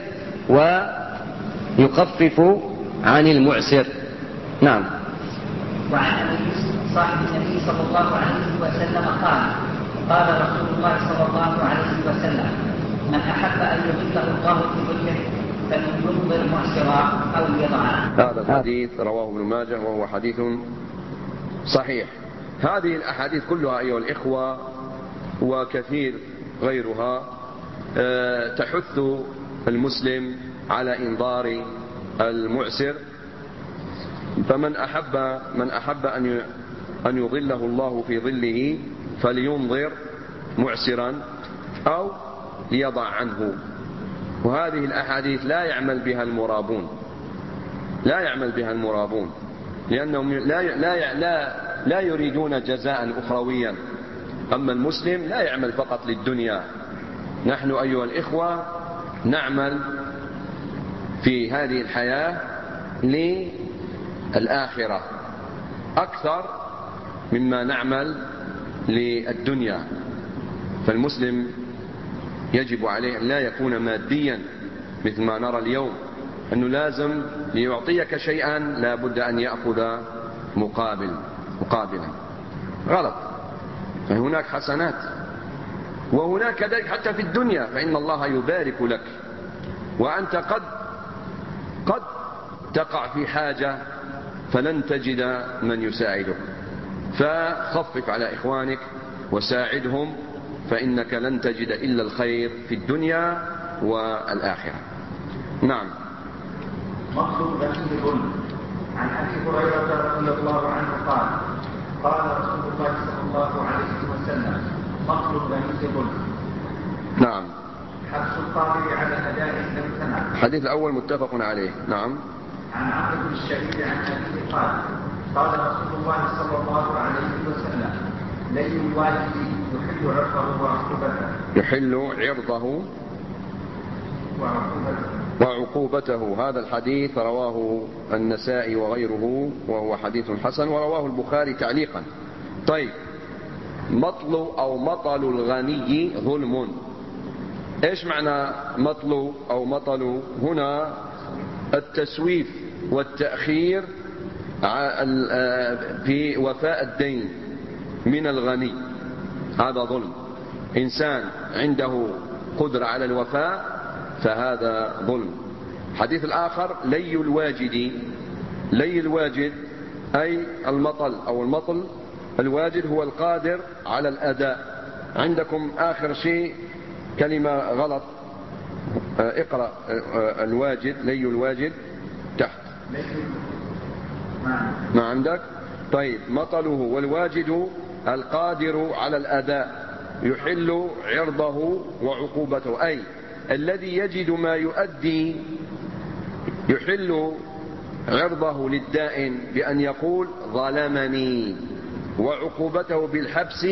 ويخفف عن المعسر. نعم. وعن أبي يوسف صاحب النبي صلى الله عليه وسلم قال رسول الله صلى الله عليه وسلم من أحب أن يظله الله في ظله فلينظر معسرا أو يضعا. هذا الحديث رواه ابن ماجه وهو حديث صحيح. هذه الأحاديث كلها أيها الإخوة وكثير غيرها تحث المسلم على إنظار المعسر. فمن أحب أن يظله الله في ظله فلينظر معسرا أو ليضع عنه. وهذه الأحاديث لا يعمل بها المرابون لأنهم لا يريدون جزاء أخرويا. أما المسلم لا يعمل فقط للدنيا. نحن أيها الإخوة نعمل في هذه الحياة للآخرة أكثر مما نعمل للدنيا. فالمسلم يجب عليه أن لا يكون ماديا مثل ما نرى اليوم، أنه لازم ليعطيك شيئا لا بد أن يأخذ مقابلا. غلط. فهناك حسنات، وهناك كذلك حتى في الدنيا، فإن الله يبارك لك، وأنت قد تقع في حاجة فلن تجد من يساعدك، فخفف على إخوانك وساعدهم، فإنك لن تجد إلا الخير في الدنيا والآخرة. نعم. مطلوب غني ظلم. عن أبي هريرة رضي الله عنه قال رسول الله صلى الله عليه وسلم مطلوب غني ظلم. نعم. حبس القادر على أداء الزمتنة. الحديث الأول متفق عليه. نعم. عن عبد بن الشهيد عن أبيه قال رسول الله صلى الله عليه وسلم لي الواجب يحل عرضه وعقوبته. هذا الحديث رواه النسائي وغيره وهو حديث حسن، ورواه البخاري تعليقا. طيب، مطل الغني ظلم. ايش معنى مطل هنا؟ التسويف والتأخير في وفاء الدين من الغني، هذا ظلم. إنسان عنده قدرة على الوفاء فهذا ظلم. الحديث الآخر لي الواجد أي المطل الواجد هو القادر على الأداء. عندكم آخر شيء كلمة غلط، اقرأ الواجد، لي الواجد تحت ما عندك. طيب، مطله والواجد القادر على الأداء، يحل عرضه وعقوبته، أي الذي يجد ما يؤدي، يحل عرضه للدائن بأن يقول ظلمني، وعقوبته بالحبس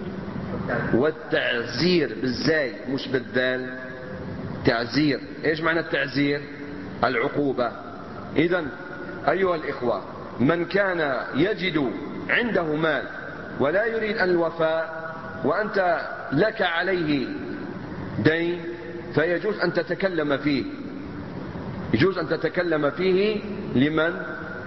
والتعزير بالزاي مش بالذال، تعزير. ايش معنى التعزير؟ العقوبة. إذن أيها الإخوة، من كان يجد عنده مال ولا يريد الوفاء وأنت لك عليه دين، فيجوز أن تتكلم فيه، يجوز أن تتكلم فيه لمن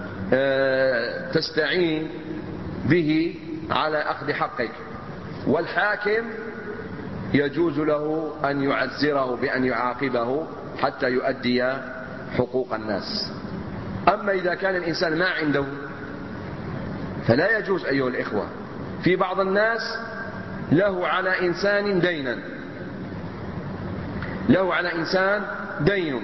تستعين به على أخذ حقك، والحاكم يجوز له أن يعزره بأن يعاقبه حتى يؤدي حقوق الناس. أما إذا كان الإنسان ما عنده فلا يجوز أيها الإخوة. في بعض الناس له على إنسان دين،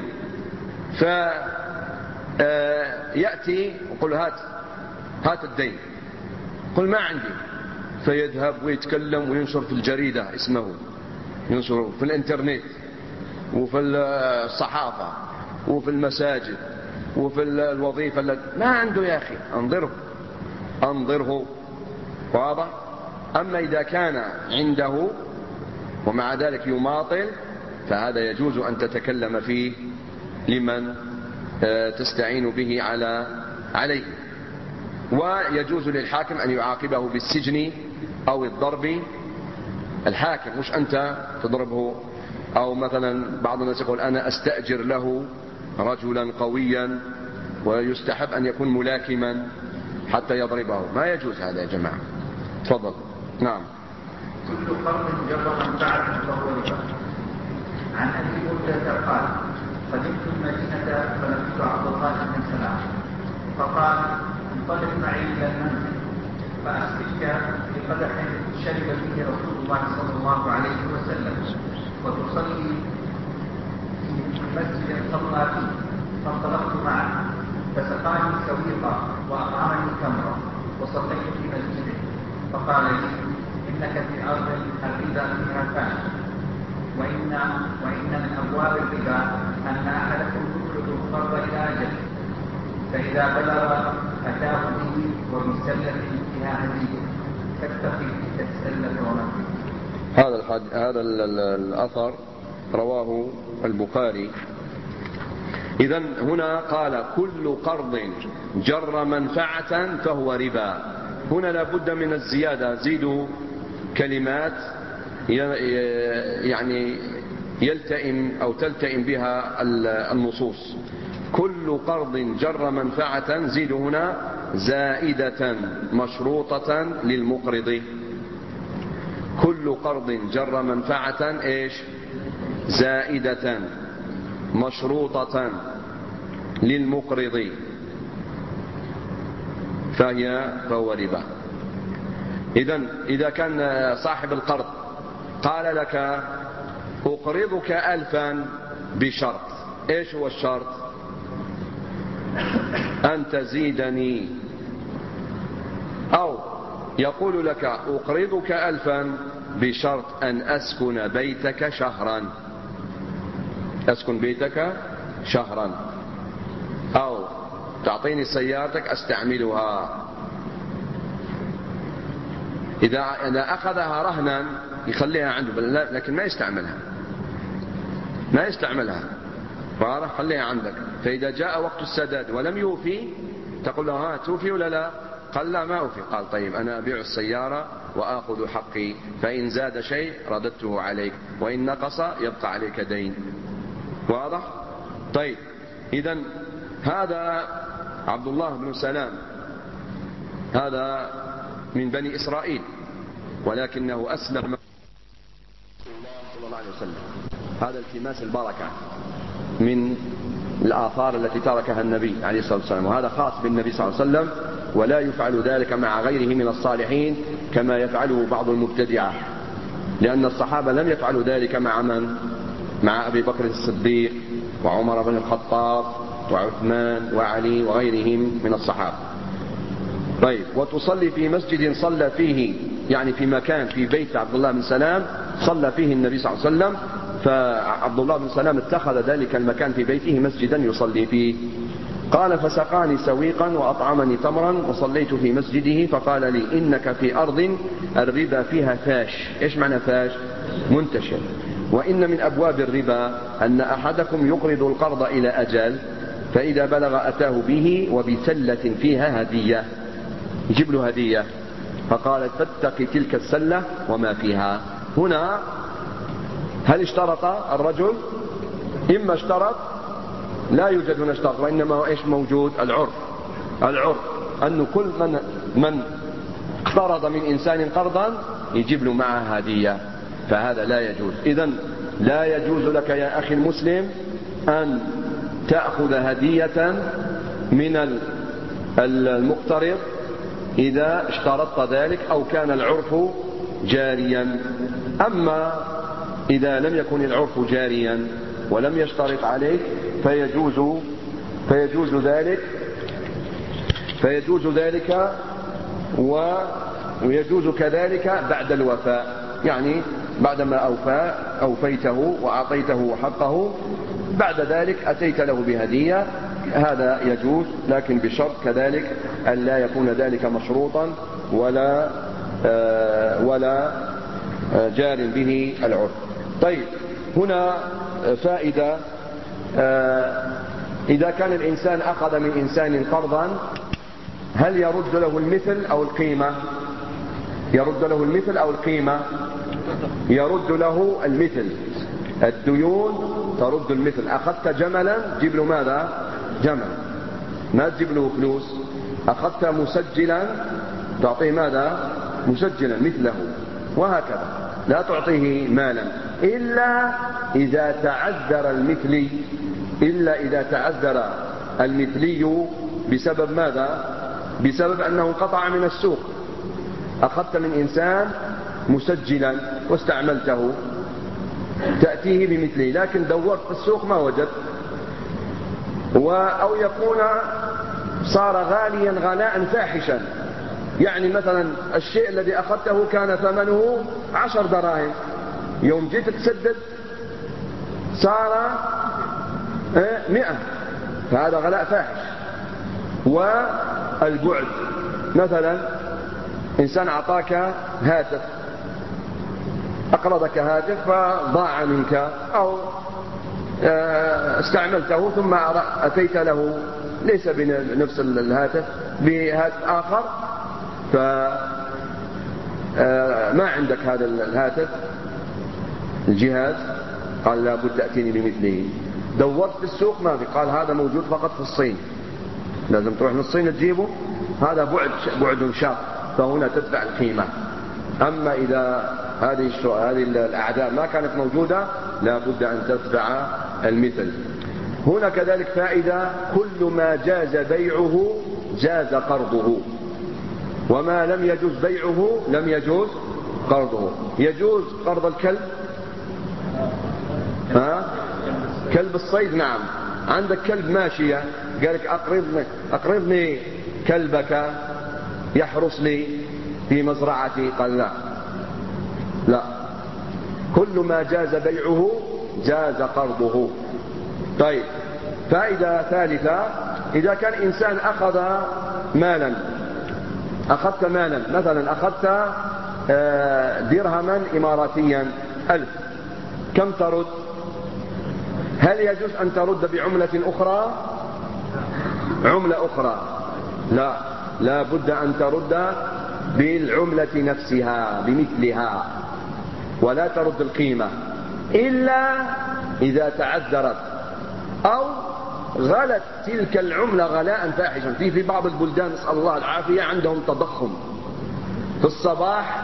فيأتي يقول هات الدين، قل ما عندي، فيذهب ويتكلم وينشر في الجريدة اسمه، ينشر في الانترنت وفي الصحافة وفي المساجد وفي الوظيفة ما عنده يا أخي، أنظره. واضح؟ أما إذا كان عنده ومع ذلك يماطل فهذا يجوز أن تتكلم فيه لمن تستعين به عليه. ويجوز للحاكم أن يعاقبه بالسجن أو الضرب، الحاكم مش أنت تضربه. أو مثلا بعض الناس يقول أنا أستأجر له رجلا قويا ويستحب أن يكون ملاكما حتى يضربه، ما يجوز هذا يا جماعة. تفضل. نعم. كل قرض جر منفعة فهو ربا. عن أبي بردة قال قدمت المدينة فلقيت عبد الله بن سلام فقال انطلق معي إلى المنزل فأسقيك بقدح شرب فيه رسول الله صلى الله عليه وسلم وتصلي في مسجد صلى فيه، فانطلقت معه فسقاني سويقا وأطعمني تمرا وصليت في مسجده فقال لي إنك في أرض الربا فيها فاحش، وإن من أبواب الربا أن أحدكم يقرض القرض إلى أجله فإذا بلغ أتاه به وبسلة فيها هدية فاتقي تلك السلة وما فيها. هذا الأثر رواه البخاري. إذن هنا قال كل قرض جر منفعة فهو ربا. هنا لابد من الزيادة، زيدوا كلمات يعني يلتئم أو تلتئم بها النصوص. كل قرض جر منفعة، زيد هنا زائدة مشروطة للمقرض. كل قرض جر منفعة إيش؟ زائدة مشروطة للمقرض فهو ربا. إذا كان صاحب القرض قال لك أقرضك 1000 بشرط، إيش هو الشرط؟ أن تزيدني، أو يقول لك أقرضك 1000 بشرط أن أسكن بيتك شهرا، أسكن بيتك شهرا، أو تعطيني سيارتك أستعملها. إذا أخذها رهنا يخليها عنده لكن ما يستعملها فارح خليها عندك. فإذا جاء وقت السداد ولم يوفي تقول له ها توفي ولا لا؟ قال لا ما أوفي. قال طيب أنا أبيع السيارة وآخذ حقي، فإن زاد شيء رددته عليك وإن نقص يبقى عليك دين. واضح؟ طيب إذن هذا عبد الله بن سلام هذا من بني إسرائيل ولكنه أسلم صلى الله عليه وسلم. هذا التماس البركة من الآثار التي تركها النبي عليه الصلاة والسلام، وهذا خاص بالنبي صلى الله عليه وسلم، ولا يفعل ذلك مع غيره من الصالحين كما يفعله بعض المبتدعة، لأن الصحابة لم يفعلوا ذلك مع من؟ مع أبي بكر الصديق وعمر بن الخطاب وعثمان وعلي وغيرهم من الصحابة. طيب وتصلي في مسجد صلى فيه، يعني في مكان في بيت عبد الله بن سلام صلى فيه النبي صلى الله عليه وسلم، فعبد الله بن سلام اتخذ ذلك المكان في بيته مسجدا يصلي فيه. قال فسقاني سويقا وأطعمني تمرا وصليت في مسجده فقال لي إنك في أرض الربا فيها فاش. إيش معنى فاش؟ منتشر. وإن من أبواب الربا أن أحدكم يقرض القرض إلى أجل فإذا بلغ أتاه به وبسلة فيها هدية، يجيب له هدية. فقالت فاتقي تلك السلة وما فيها. هنا هل اشترط الرجل؟ إما اشترط، لا يوجد هنا اشترط، وإنما إيش موجود؟ العرف أن كل من اقترض من إنسان قرضا يجيب له معه هدية، فهذا لا يجوز. إذن لا يجوز لك يا أخي المسلم أن تأخذ هدية من المقترض إذا اشترطت ذلك أو كان العرف جاريا. أما إذا لم يكن العرف جاريا ولم يشترط عليك فيجوز ذلك ويجوز كذلك بعد الوفاء، يعني بعدما أوفيته وأعطيته حقه بعد ذلك أتيت له بهدية هذا يجوز، لكن بشرط كذلك أن لا يكون ذلك مشروطا ولا جار به العرف. طيب، هنا فائدة. إذا كان الإنسان أخذ من إنسان قرضا، هل يرد له المثل أو القيمة؟ يرد له المثل أو القيمة؟ يرد له المثل. الديون ترد المثل. أخذت جملا، جيب له ماذا؟ جمل، ما تجيب له فلوس. أخذت مسجلا، تعطيه ماذا؟ مسجلا مثله، وهكذا. لا تعطيه مالا إلا إذا تعذر المثلي، إلا إذا تعذر المثلي بسبب ماذا؟ بسبب أنه انقطع من السوق. أخذت من إنسان مسجلا واستعملته، تأتيه بمثله، لكن دورت في السوق ما وجدت، أو يكون صار غاليا غلاء فاحشا. يعني مثلا الشيء الذي أخذته كان ثمنه 10 دراهم، يوم جيت تسدد صار 100، فهذا غلاء فاحش. والبعد، مثلا إنسان أعطاك هاتف، أقرضك هاتف فضاع منك، أو استعملته ثم أتيت له ليس بنفس الهاتف، بهاتف آخر، فما عندك هذا الهاتف الجهاز، قال لابد تأتيني بمثله. دورت في السوق ما في، قال هذا موجود فقط في الصين، لازم تروح من الصين تجيبه، هذا بعد شاق، فهنا تدفع القيمة. أما إذا هذه الأعداء ما كانت موجودة لابد أن تدفع المثل. هنا كذلك فائدة: كل ما جاز بيعه جاز قرضه، وما لم يجوز بيعه لم يجوز قرضه. يجوز قرض الكلب، كلب الصيد، نعم. عندك كلب ماشية، قالك أقرضني كلبك يحرس لي في مزرعتي، قال لا، كل ما جاز بيعه جاز قرضه. طيب، فائدة ثالثة: إذا كان إنسان أخذ مالا، أخذت مالا، مثلا أخذت درهما إماراتيا 1000، كم ترد؟ هل يجوز أن ترد بعملة أخرى؟ عملة أخرى؟ لا بد أن ترد بالعملة نفسها بمثلها، ولا ترد القيمة إلا إذا تعذرت أو غلت تلك العملة غلاء فاحشا. في بعض البلدان نسأل الله العافية عندهم تضخم. في الصباح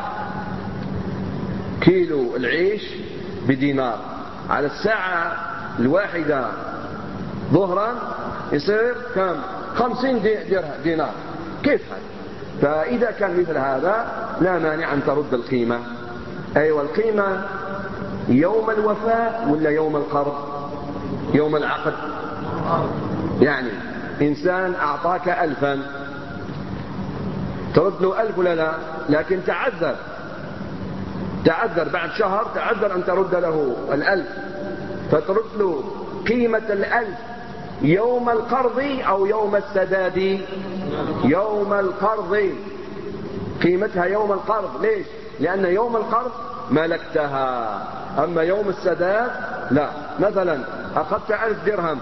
كيلو العيش بدينار، على الساعة 1 ظهرا يصير كم؟ 50 دينار. كيف هذا؟ فإذا كان مثل هذا لا مانع أن ترد القيمة. أيوة، القيمة يوم الوفاء ولا يوم القرض؟ يوم العقد. يعني إنسان أعطاك 1000، ترد له 1000 ولا لا؟ لكن تعذر بعد شهر، تعذر أن ترد له 1000، فترد له قيمة 1000 يوم القرض أو يوم السداد؟ يوم القرض، قيمتها يوم القرض. ليش؟ لأن يوم القرض ملكتها، أما يوم السداد لا. مثلا أخذت 1000 درهم،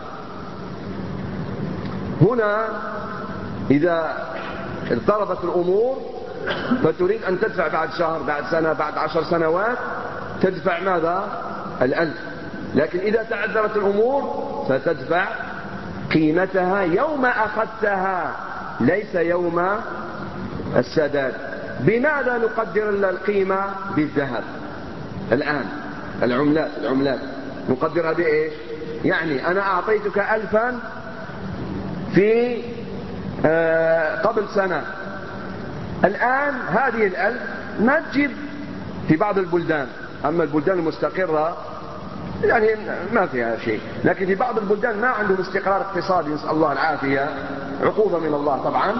هنا إذا اضطربت الأمور فتريد أن تدفع بعد شهر، بعد سنة، بعد 10 سنوات، تدفع ماذا؟ 1000. لكن إذا تعذرت الأمور فتدفع قيمتها يوم أخذتها، ليس يوم السداد. بماذا نقدر القيمة؟ بالذهب. الآن العملات نقدرها بإيش؟ يعني أنا أعطيتك 1000 في قبل سنة، الآن هذه 1000 ما تجيب في بعض البلدان، أما البلدان المستقرة يعني ما فيها شيء، لكن في بعض البلدان ما عندهم استقرار اقتصادي، نسأل الله العافية، عقوبة من الله طبعا،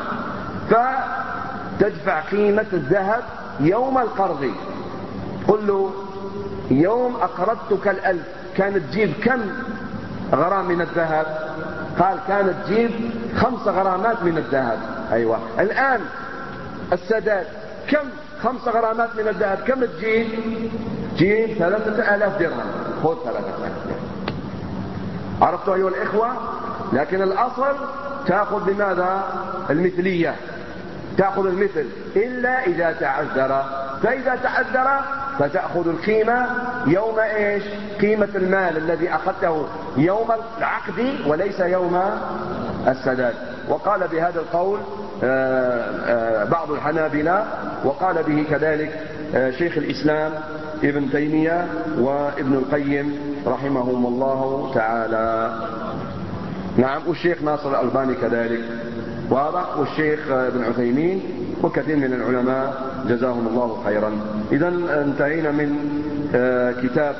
فتدفع قيمة الذهب يوم القرض. قل له يوم أقرضتك 1000 كانت تجيب كم غرام من الذهب؟ قال كانت تجيب 5 غرامات من الذهب. أيوة الآن السداد كم؟ 5 غرامات من الذهب كم تجيب؟ تجيب 3000 درهم. خذ 3000 درهم. عرفتوا أيها الإخوة؟ لكن الأصل تأخذ بماذا؟ المثلية، تأخذ المثل إلا إذا تعذر. فإذا تعذر فتأخذ القيمة يوم إيش؟ قيمة المال الذي أخذته يوم العقد وليس يوم السداد. وقال بهذا القول بعض الحنابلة، وقال به كذلك شيخ الإسلام ابن تيمية وابن القيم رحمهم الله تعالى. نعم، والشيخ ناصر الألباني كذلك، واضح، والشيخ ابن عثيمين وكثير من العلماء جزاهم الله خيرا. إذا انتهينا من كتاب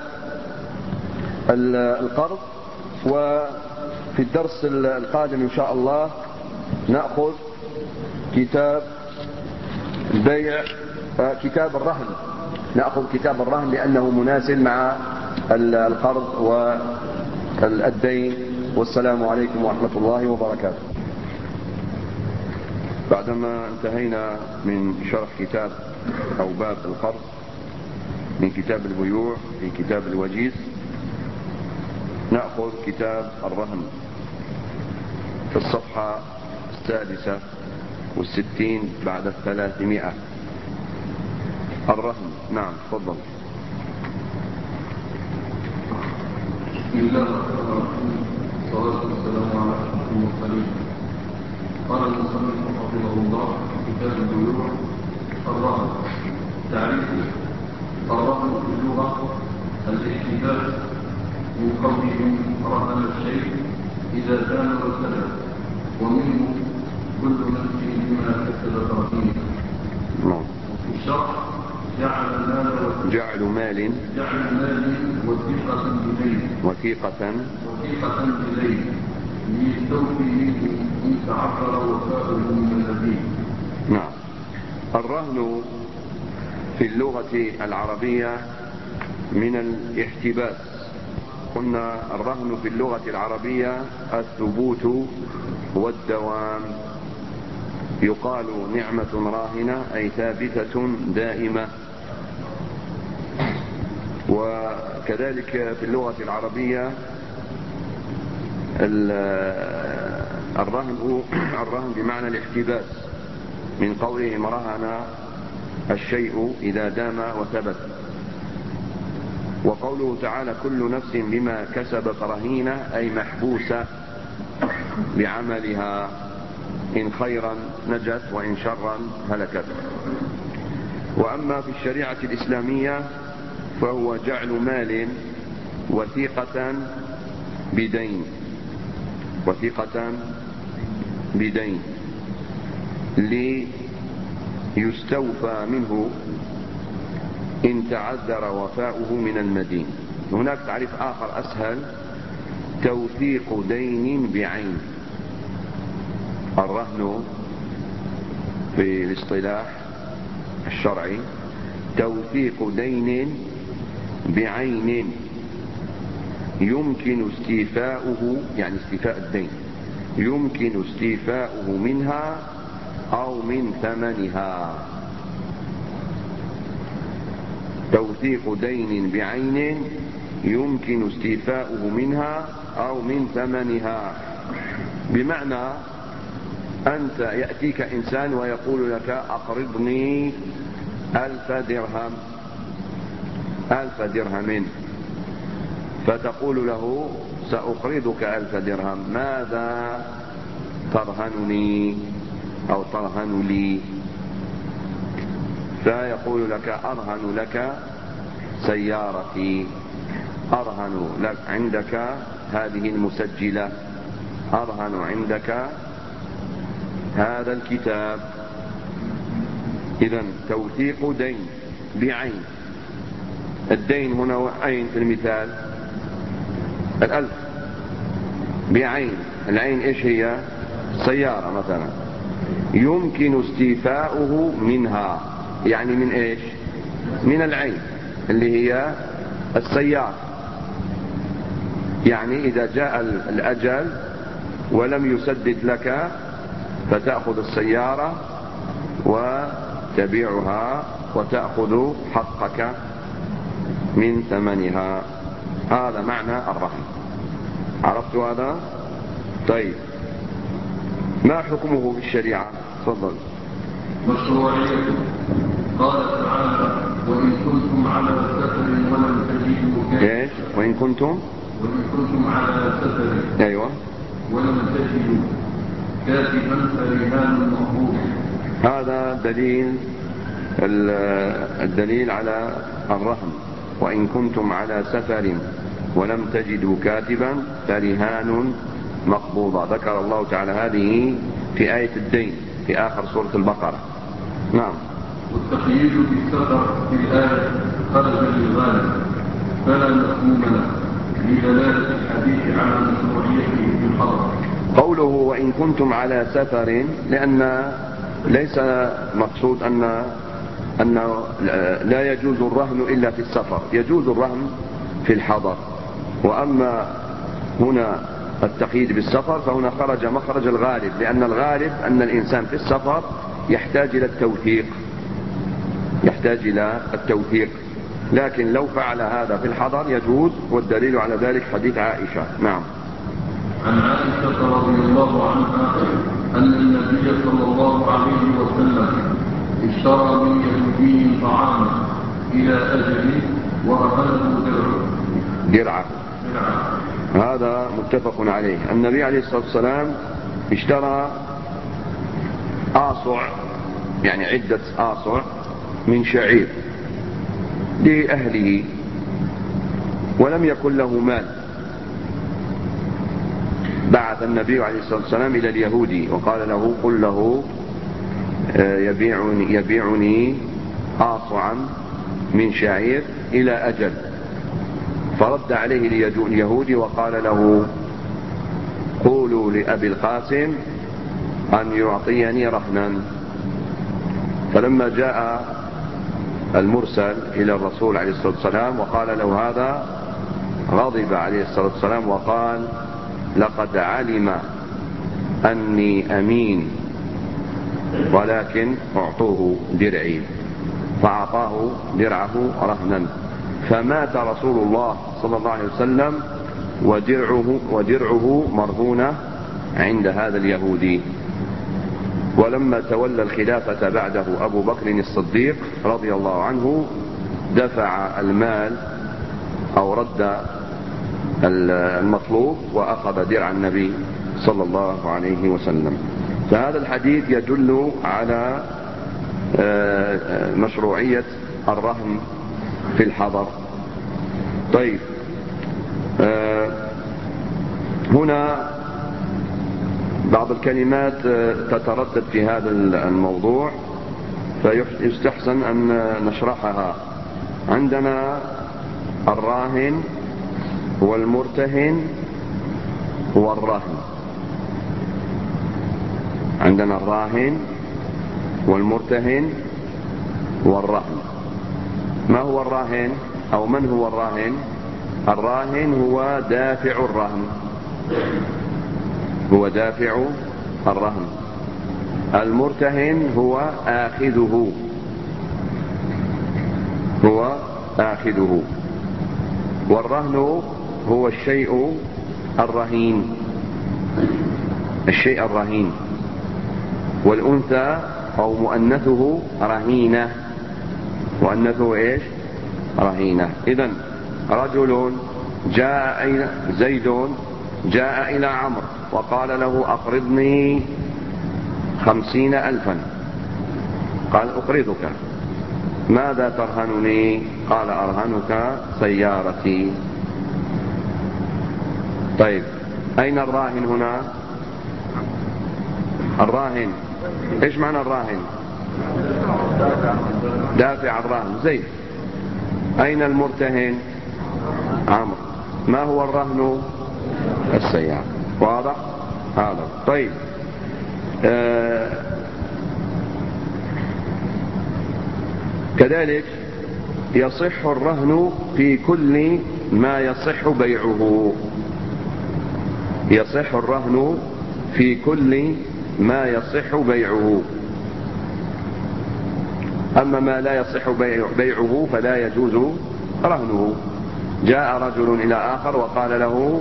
القرض، وفي الدرس القادم إن شاء الله نأخذ كتاب بيع كتاب الرهن. نأخذ كتاب الرهن لأنه مناسب مع القرض والدين. والسلام عليكم ورحمة الله وبركاته. بعدما انتهينا من شرح كتاب أو باب القرض من كتاب البيوع في كتاب الوجيز، نأخذ كتاب الرهن في الصفحة 66 بعد 300. الرهن. نعم تفضل. بسم الله الرحمن الرحيم، والصلاة والسلام على أشرف المرسلين. قال المصنف رحمه الله في كتاب البيوع: الرهن. تعريفه: الرهن في اللغة الاحتباس، من قولهم رهن الشيء إذا دان وسلم، ومنه كل نفس بما كسبت رهينة. في الشرع جعل مال وثيقة بدين ليستوفي منه إن تعذر وفاؤه من الذين. نعم. الرهن في اللغة العربية من الاحتباس. قلنا الرهن في اللغة العربية الثبوت والدوام. يقال نعمة راهنة أي ثابتة دائمة. وكذلك في اللغة العربية الرهن بمعنى الاحتباس، من قولهم رهن الشيء إذا دام وثبت. وقوله تعالى كل نفس بما كسبت رهينة أي محبوسة بعملها، إن خيرا نجت وإن شرا هلكت. وأما في الشريعة الإسلامية فهو جعل مال وثيقة بدين ليستوفى منه إن تعذر وفاؤه من المدين. هناك تعريف آخر أسهل: توثيق دين بعين. الرهن في الاصطلاح الشرعي توثيق دين بعين يمكن استيفاؤه، يعني استيفاء الدين يمكن استيفاؤه منها أو من ثمنها. توثيق دين بعين يمكن استيفاؤه منها أو من ثمنها، بمعنى أنت يأتيك إنسان ويقول لك أقرضني 1000 درهم، 1000 درهم، فتقول له سأقرضك 1000 درهم، ماذا ترهنني أو ترهن لي؟ فيقول لك أرهن لك سيارتي، أرهن لك عندك هذه المسجلة، أرهن عندك هذا الكتاب. إذن توثيق دين بعين. الدين هنا عين في المثال 1000 بعين. العين إيش هي؟ سيارة مثلا، يمكن استيفاؤه منها، يعني من إيش؟ من العين اللي هي السيارة. يعني إذا جاء الأجل ولم يسدد لك فتأخذ السيارة وتبيعها وتأخذ حقك من ثمنها. هذا معنى الرهن. عرفت هذا؟ طيب، ما حكمه في الشريعة؟ تفضل. مشروعيته. قال تعالى: وإن كنتم على سفر ولم تجدوا ايش؟ وإن كنتم على سفر ايوه ولم تجدوا كاتبا فرهان مقبول. هذا الدليل على الرهن. وإن كنتم على سفر ولم تجدوا كاتبا فرهان مقبوضة. ذكر الله تعالى هذه في آية الدين في آخر سورة البقرة. نعم. والتقييد بالسفر في الآية خرج للغالب فلا مفهوم له لدلالة الحديث على مشروعيته في الحضر. قوله وإن كنتم على سفر، لأن ليس مقصود أن لا يجوز الرهن إلا في السفر، يجوز الرهن في الحضر. وأما هنا التقييد بالسفر فهنا خرج مخرج الغالب، لأن الغالب أن الإنسان في السفر يحتاج إلى التوثيق، لكن لو فعل هذا في الحضر يجوز، والدليل على ذلك حديث عائشة. نعم. عن عائشة رضي الله عنها أن النبي صلى الله عليه وسلم اشترى من يهودي طعاما إلى أجل ورهنه درعه. هذا متفق عليه. النبي عليه الصلاة والسلام اشترى آصع، يعني عدة آصع من شعير لأهله، ولم يكن له مال. بعث النبي عليه الصلاة والسلام إلى اليهودي وقال له: قل له يبيعني آصعا من شعير إلى أجل. فرد عليه اليهودي وقال له: قولوا لأبي القاسم أن يعطيني رهنا. فلما جاء المرسل إلى الرسول عليه الصلاة والسلام وقال له هذا، غضب عليه الصلاة والسلام وقال: لقد علم أني أمين، ولكن أعطوه درعي. فأعطاه درعه رهنا، فمات رسول الله صلى الله عليه وسلم ودرعه مرهونة عند هذا اليهودي. ولما تولى الخلافة بعده أبو بكر الصديق رضي الله عنه دفع المال أو رد المطلوب وأخذ درع النبي صلى الله عليه وسلم. فهذا الحديث يدل على مشروعية الرهن في الحضر. طيب، هنا بعض الكلمات تتردد في هذا الموضوع فيستحسن أن نشرحها. عندنا الراهن والمرتهن والرهن. عندنا الراهن والمرتهن والرهن. ما هو الراهن أو من هو الراهن؟ الراهن هو دافع الرهن، هو دافع الرهن. المرتهن هو آخذه، والرهن هو الشيء الرهين، والأنثى أو مؤنثه رهينة، مؤنثه إيش؟ رهينة. إذن رجل زيد جاء إلى عمرو وقال له: أقرضني 50,000. قال: أقرضك. ماذا ترهنني؟ قال: أرهنك سيارتي. طيب، أين الراهن هنا؟ الراهن إيش معنى الراهن؟ دافع الرهن زيد. أين المرتهن؟ عمرو. ما هو الرهن؟ السيارة. واضح هذا؟ طيب، كذلك يصح الرهن في كل ما يصح بيعه. يصح الرهن في كل ما يصح بيعه. أما ما لا يصح بيعه فلا يجوز رهنه. جاء رجل إلى آخر وقال له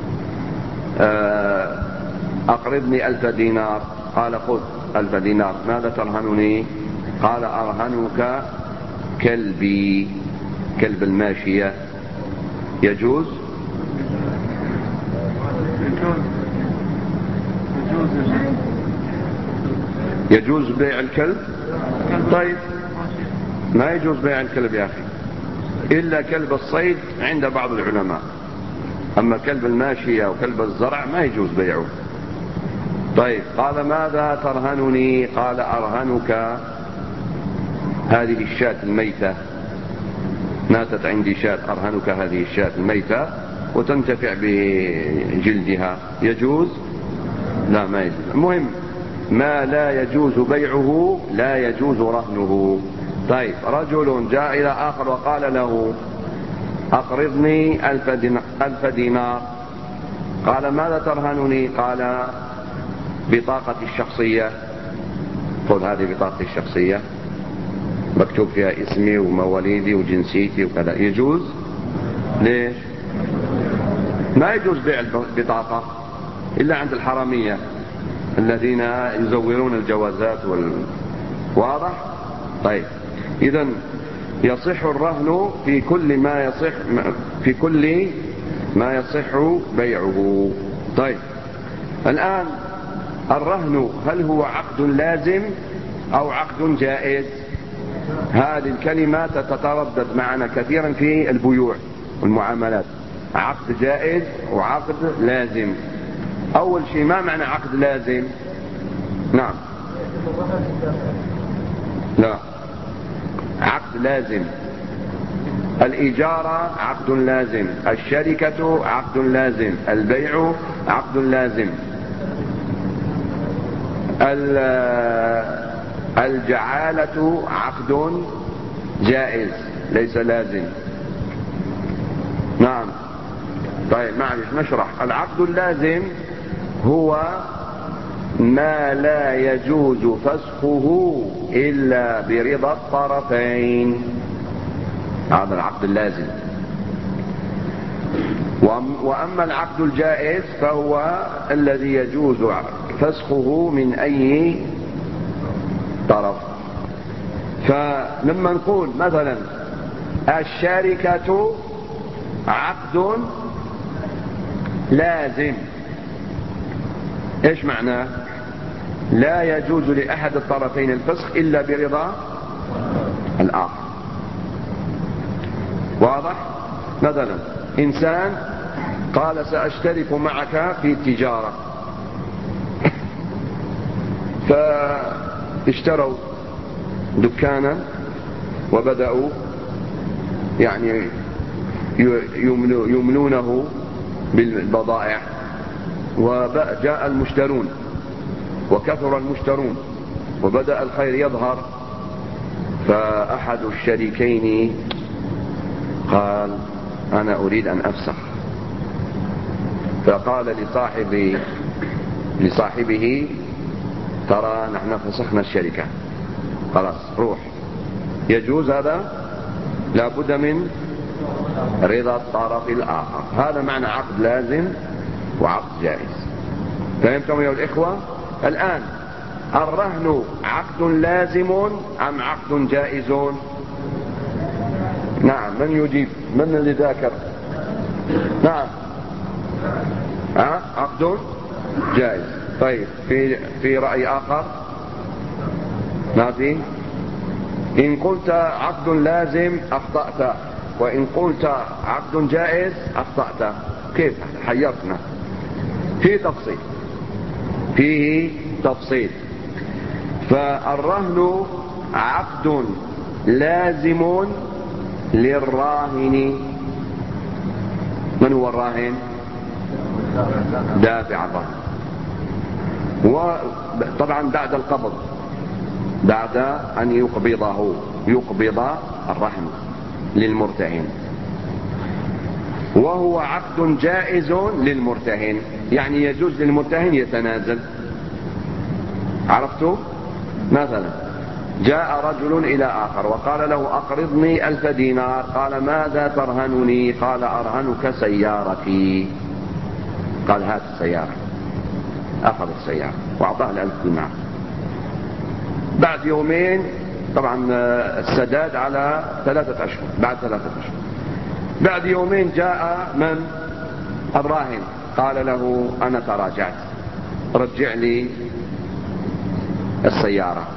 أقرضني 1000 دينار. قال خذ 1000 دينار، ماذا ترهنني؟ قال أرهنك كلبي، كلب الماشية. يجوز؟ يجوز بيع الكلب؟ طيب ما يجوز بيع الكلب يا أخي، إلا كلب الصيد عند بعض العلماء، أما كلب الماشية وكلب الزرع ما يجوز بيعه. طيب قال ماذا ترهنني؟ قال أرهنك هذه الشاة الميتة، ماتت عندي شاة، أرهنك هذه الشاة الميتة وتنتفع بجلدها. يجوز؟ لا ما يجوز. المهم ما لا يجوز بيعه لا يجوز رهنه. طيب رجل جاء إلى آخر وقال له أقرضني 1000 دينار. قال ماذا ترهنني؟ قال بطاقتي الشخصية. خذ هذه بطاقتي الشخصية مكتوب فيها اسمي ومواليدي وجنسيتي وكذا. يجوز؟ ليش؟ ما يجوز بيع البطاقة إلا عند الحرامية الذين يزورون الجوازات واضح؟ طيب إذن يصح الرهن في كل ما يصح بيعه. طيب الآن الرهن هل هو عقد لازم أو عقد جائز؟ هذه الكلمة تتردد معنا كثيرا في البيوع والمعاملات، عقد جائز وعقد لازم. أول شيء ما معنى عقد لازم؟ نعم لا، عقد لازم الإجارة عقد لازم، الشركة عقد لازم، البيع عقد لازم، الجعالة عقد جائز ليس لازم. نعم طيب معلش نشرح. العقد اللازم هو ما لا يجوز فسخه إلا برضا الطرفين، هذا العقد اللازم. وأما العقد الجائز فهو الذي يجوز فسخه من أي طرف. فلما نقول مثلا الشركة عقد لازم، ايش معناه؟ لا يجوز لأحد الطرفين الفسخ إلا برضا الآخر. واضح؟ مثلا إنسان قال سأشترك معك في التجارة، فاشتروا دكانا وبدأوا يعني يملونه بالبضائع، وجاء المشترون وكثر المشترون وبدأ الخير يظهر. فأحد الشريكين قال أنا أريد أن أفسخ، فقال لصاحبه ترى نحن فسخنا الشركة خلاص روح. يجوز هذا؟ لا بد من رضا الطرف الآخر. هذا معنى عقد لازم وعقد جائز. فهمتم يا الإخوة؟ الآن الرهن عقد لازم أم عقد جائز؟ نعم من يجيب؟ من اللي ذاكر؟ نعم عقد جائز. طيب في رأي آخر؟ ما في؟ إن قلت عقد لازم أخطأت، وإن قلت عقد جائز أخطأت. كيف؟ حيرتنا. فيه تفصيل. فالرهن عقد لازم للراهن. من هو الراهن؟ دافع الرهن. وطبعا بعد القبض، بعد أن يقبض الرهن للمرتهن. وهو عقد جائز للمرتهن، يعني يجوز للمرتهن يتنازل. عرفتوا؟ مثلا جاء رجل إلى آخر وقال له أقرضني 1000 دينار، قال ماذا ترهنني؟ قال أرهنك سيارتي. قال هات السيارة، أخذ السيارة وأعطاه 1000 دينار. بعد يومين، طبعا السداد على 3 أشهر، بعد 3 أشهر، بعد يومين جاء من؟ الراهن، قال له أنا تراجعت، رجع لي السيارة.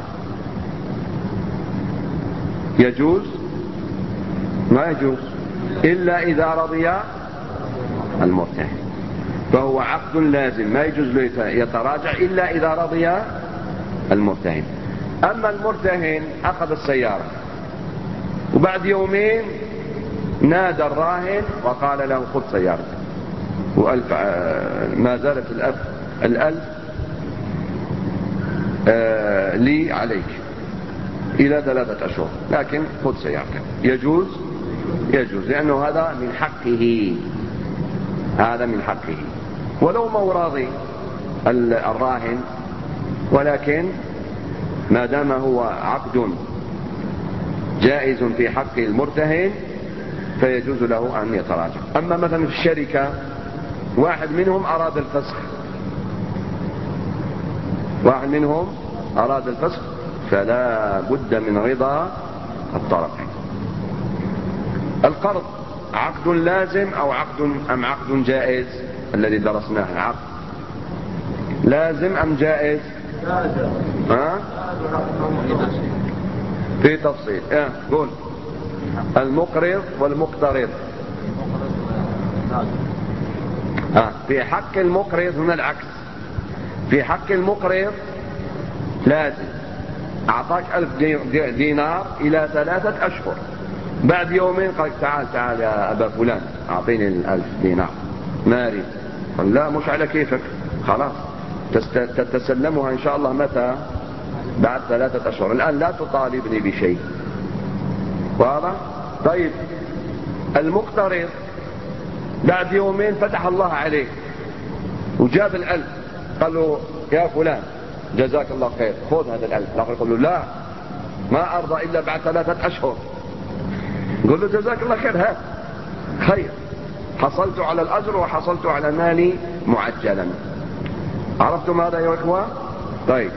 يجوز؟ ما يجوز إلا إذا رضي المرتهن، فهو عقد لازم ما يجوز له يتراجع إلا إذا رضي المرتهن. أما المرتهن أخذ السيارة وبعد يومين نادى الراهن وقال له خذ سيارتك، و1000 ما زالت ال1000 لي عليك إلى 3 أشهر، لكن خذ سيارتك. يجوز؟ يجوز، لأنه هذا من حقه، هذا من حقه ولو ما راضي الراهن، ولكن ما دام هو عقد جائز في حق المرتهن فيجوز له أن يتراجع. أما مثلا في الشركة واحد منهم أراد الفسخ، واحد منهم أراد الفسخ، فلا بد من رضا الطرفين. القرض عقد لازم أو عقد جائز؟ الذي درسناه عقد لازم أم جائز؟ في تفصيل. قول. المقرض والمقترض. في حق المقرض هنا العكس، في حق المقرض لازم، أعطاك 1000 دينار إلى 3 أشهر، بعد يومين قال تعال يا أبا فلان أعطيني 1000 دينار، ما أريد. قال لا، مش على كيفك، خلاص تتسلمها إن شاء الله متى؟ بعد 3 أشهر، الآن لا تطالبني بشيء. واضح؟ طيب المقترض بعد يومين فتح الله عليه وجاب 1000، قال له يا فلان جزاك الله خير خذ هذا 1000. الآخر يقول له لا، ما أرضى إلا بعد 3 أشهر. يقول له جزاك الله خير، هات خير، حصلت على الأجر وحصلت على مالي معجلا. عرفتم هذا يا إخوة؟ طيب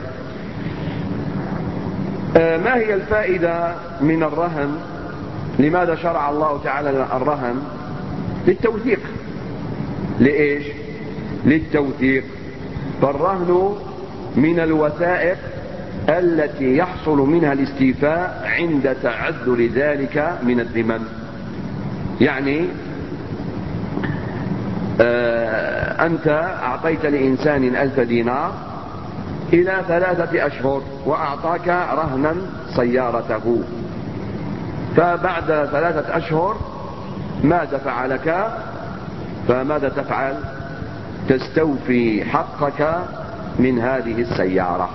ما هي الفائدة من الرهن؟ لماذا شرع الله تعالى الرهن؟ للتوثيق. لإيش؟ للتوثيق. فالرهن من الوثائق التي يحصل منها الاستيفاء عند تعذر ذلك من الذمم. يعني أنت أعطيت لإنسان 1000 دينار إلى 3 أشهر وأعطاك رهنا سيارته، فبعد 3 أشهر ما دفع لك، فماذا تفعل؟ تستوفي حقك من هذه السيارة.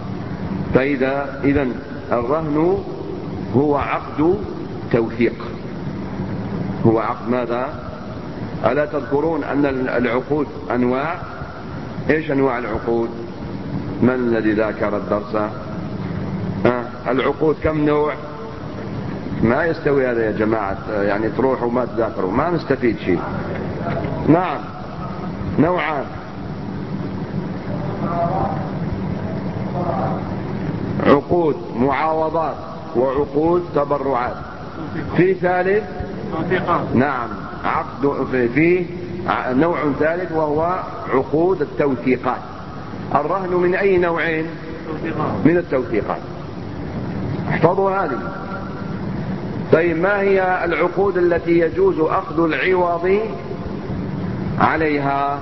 إذن الرهن هو عقد توثيق، هو عقد ماذا؟ ألا تذكرون أن العقود أنواع؟ إيش أنواع العقود؟ من الذي ذاكر الدرس؟ العقود كم نوع؟ ما يستوي هذا يا جماعة، يعني تروحوا ما تذاكروا ما نستفيد شيء. نعم، نوعان: عقود معاوضات وعقود تبرعات. في ثالث؟ نعم، عقد في نوع ثالث وهو عقود التوثيقات. الرهن من أي نوعين؟ من التوثيقات. احفظوا هذه. طيب ما هي العقود التي يجوز أخذ العوض عليها؟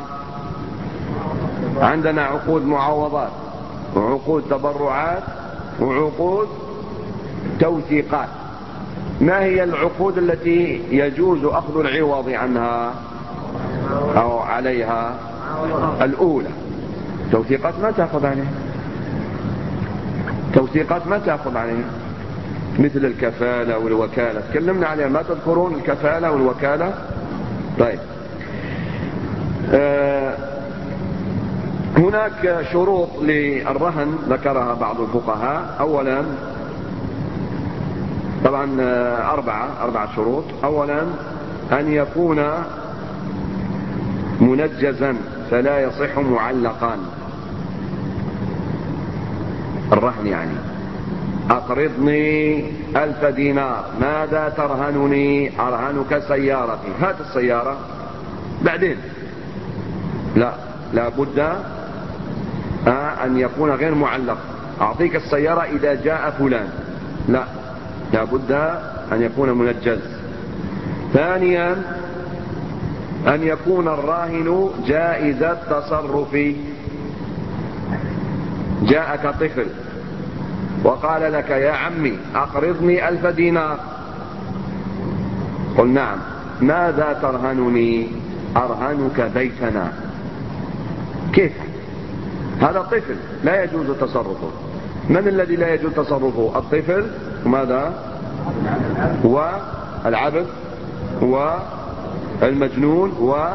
عندنا عقود معاوضات وعقود تبرعات وعقود توثيقات. ما هي العقود التي يجوز أخذ العوض عنها أو عليها؟ الأولى. توثيقات ما تأخذ عليها، توثيقات ما تأخذ عليها، مثل الكفالة والوكالة تكلمنا عليها. ما تذكرون الكفالة والوكالة؟ طيب هناك شروط للرهن ذكرها بعض الفقهاء. أولا طبعا أربعة شروط. أولا أن يكون منجزا فلا يصح معلقان. الرهن يعني أقرضني 1000 دينار، ماذا ترهنني؟ أرهنك سيارتي. هات السيارة بعدين. لا بد أن يكون غير معلق. أعطيك السيارة إذا جاء فلان. لا بد أن يكون منجز. ثانيا أن يكون الراهن جائز التصرف. جاءك طفل وقال لك يا عمي أقرضني 1000 دينار، قل نعم، ماذا ترهنني؟ أرهنك بيتنا. كيف؟ هذا طفل لا يجوز تصرفه. من الذي لا يجوز تصرفه؟ الطفل، وماذا؟ والعبد والمجنون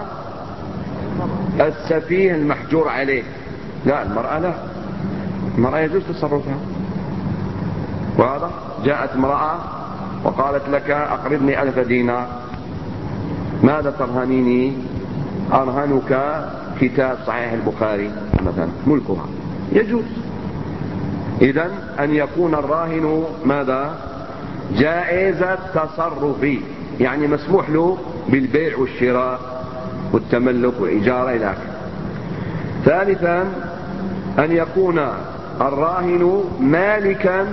والسفيه المحجور عليه. لا، المرأة لا، المرأة يجوز تصرفها. واضح؟ جاءت امرأة وقالت لك أقرضني 1000 دينار، ماذا ترهنيني؟ أرهنك كتاب صحيح البخاري مثلا، ملكها. يجوز. إذن أن يكون الراهن ماذا؟ جائز التصرف، يعني مسموح له بالبيع والشراء والتملك والإجارة إلى آخره. ثالثا أن يكون الراهن مالكا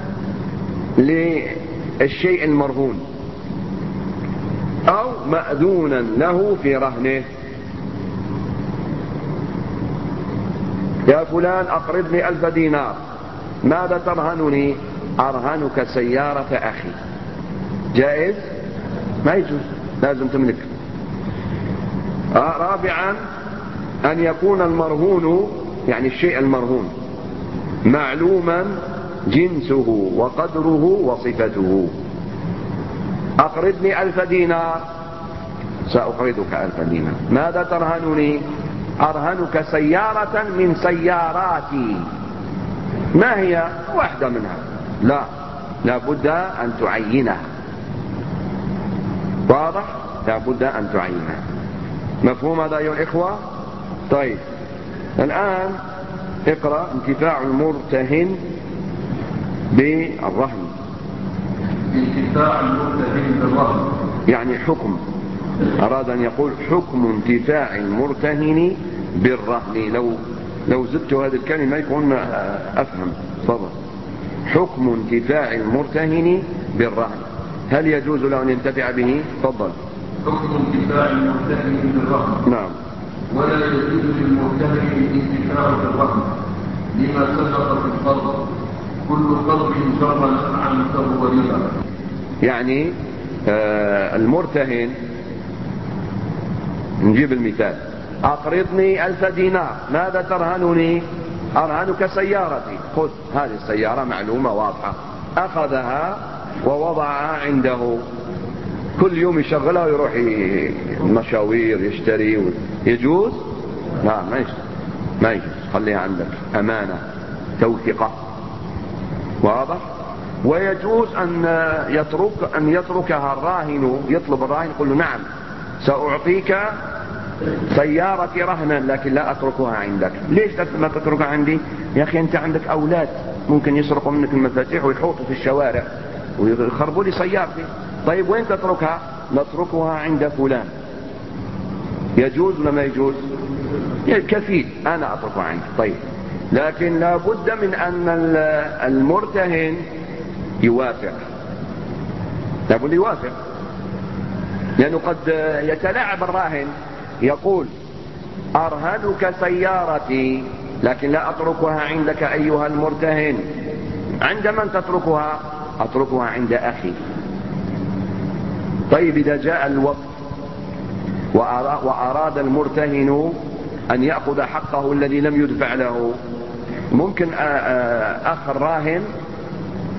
للشيء المرهون أو مأذونا له في رهنه. يا فلان أقرضني 1000 دينار، ماذا ترهنني؟ أرهنك سيارة أخي. جائز؟ ما يجوز، لازم تملك. رابعا أن يكون المرهون، يعني الشيء المرهون، معلوما جنسه وقدره وصفته. أقرضني 1000 دينار، سأقرضك 1000 دينار، ماذا ترهنني؟ أرهنك سيارة من سياراتي. ما هي؟ واحدة منها. لا بد أن تعينها. واضح؟ لا بد أن تعينها. مفهوم هذا أيها الإخوة؟ طيب الآن اقرأ انتفاع المرتهن بالرهن. انتفاع المرتهن بالرهن يعني حكم، أراد أن يقول حكم انتفاع المرتهن بالرهن. لو زدت هذه الكلمة يكون أفهم. تفضل. حكم انتفاع المرتهن بالرهن، هل يجوز له أن ينتفع به؟ تفضل. حكم انتفاع المرتهن بالرهن. نعم. ولا يجوز للمرتهن الانتفاع بالرهن لما سبق في القرض، كل قرض جر نفعا فهو ربا. يعني المرتهن، نجيب المثال، أقرضني 1000 دينار، ماذا ترهنني؟ أرهنك سيارتي. خذ هذه السيارة معلومة واضحة. أخذها ووضعها عنده، كل يوم يشغلها ويروح مشاوير يشتري. يجوز؟ لا، ما يجوز. خليها عندك أمانة، توثيقة. واضح؟ ويجوز أن يتركها الراهن، يطلب الراهن يقول له نعم سأعطيك سيارتي رهنا لكن لا أتركها عندك. ليش ما تتركها عندي؟ يا أخي أنت عندك أولاد ممكن يسرقوا منك المفاتيح ويحوطوا في الشوارع ويخربوا لي سيارتي. طيب وين تتركها؟ نتركها عند فلان. يجوز ولا ما يجوز؟ كفيل، أنا أتركها عندي. طيب لكن لا بد من أن المرتهن يوافق. لا بد يوافق، لأنه قد يتلاعب الراهن، يقول أرهنك سيارتي لكن لا أتركها عندك أيها المرتهن. عند من تتركها؟ أتركها عند أخي. طيب إذا جاء الوقت وأراد المرتهن أن يأخذ حقه الذي لم يدفع له، ممكن أخ الراهن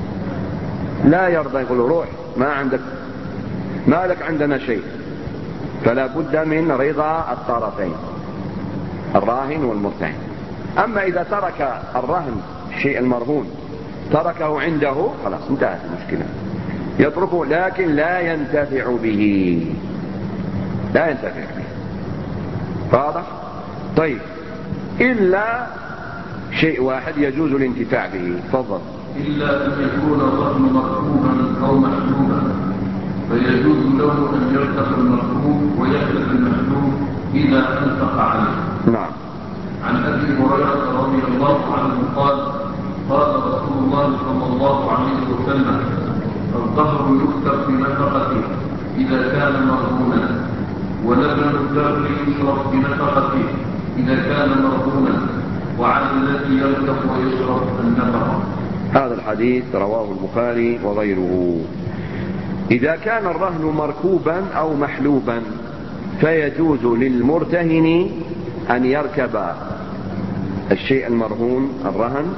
لا يرضى، يقول روح، ما عندك، ما لك عندنا شيء. فلا بد من رضا الطرفين، الراهن والمرتهن. أما إذا ترك الرهن الشيء المرهون تركه عنده خلاص انتهت المشكلة، يتركه لكن لا ينتفع به، لا ينتفع به. واضح؟ طيب، إلا شيء واحد يجوز الانتفاع به. تفضل. إلا أن يكون الرهن مركوبا أو محلوبا، فيجوز له أن يركب المركوب ويحلب المحلوب إذا أنفق عليه. نعم. عن أبي هريرة رضي الله عنه قال: قال رسول الله صلى الله عليه وسلم: الظهر يكتب بنفقته إذا كان مرهونا، ولبن الدر يشرب بنفقته إذا كان مرهونا، وعلى الذي يركب ويشرب النفقة. هذا الحديث رواه البخاري وغيره. إذا كان الرهن مركوبا أو محلوبا فيجوز للمرتهن أن يركب الشيء المرهون الرهن،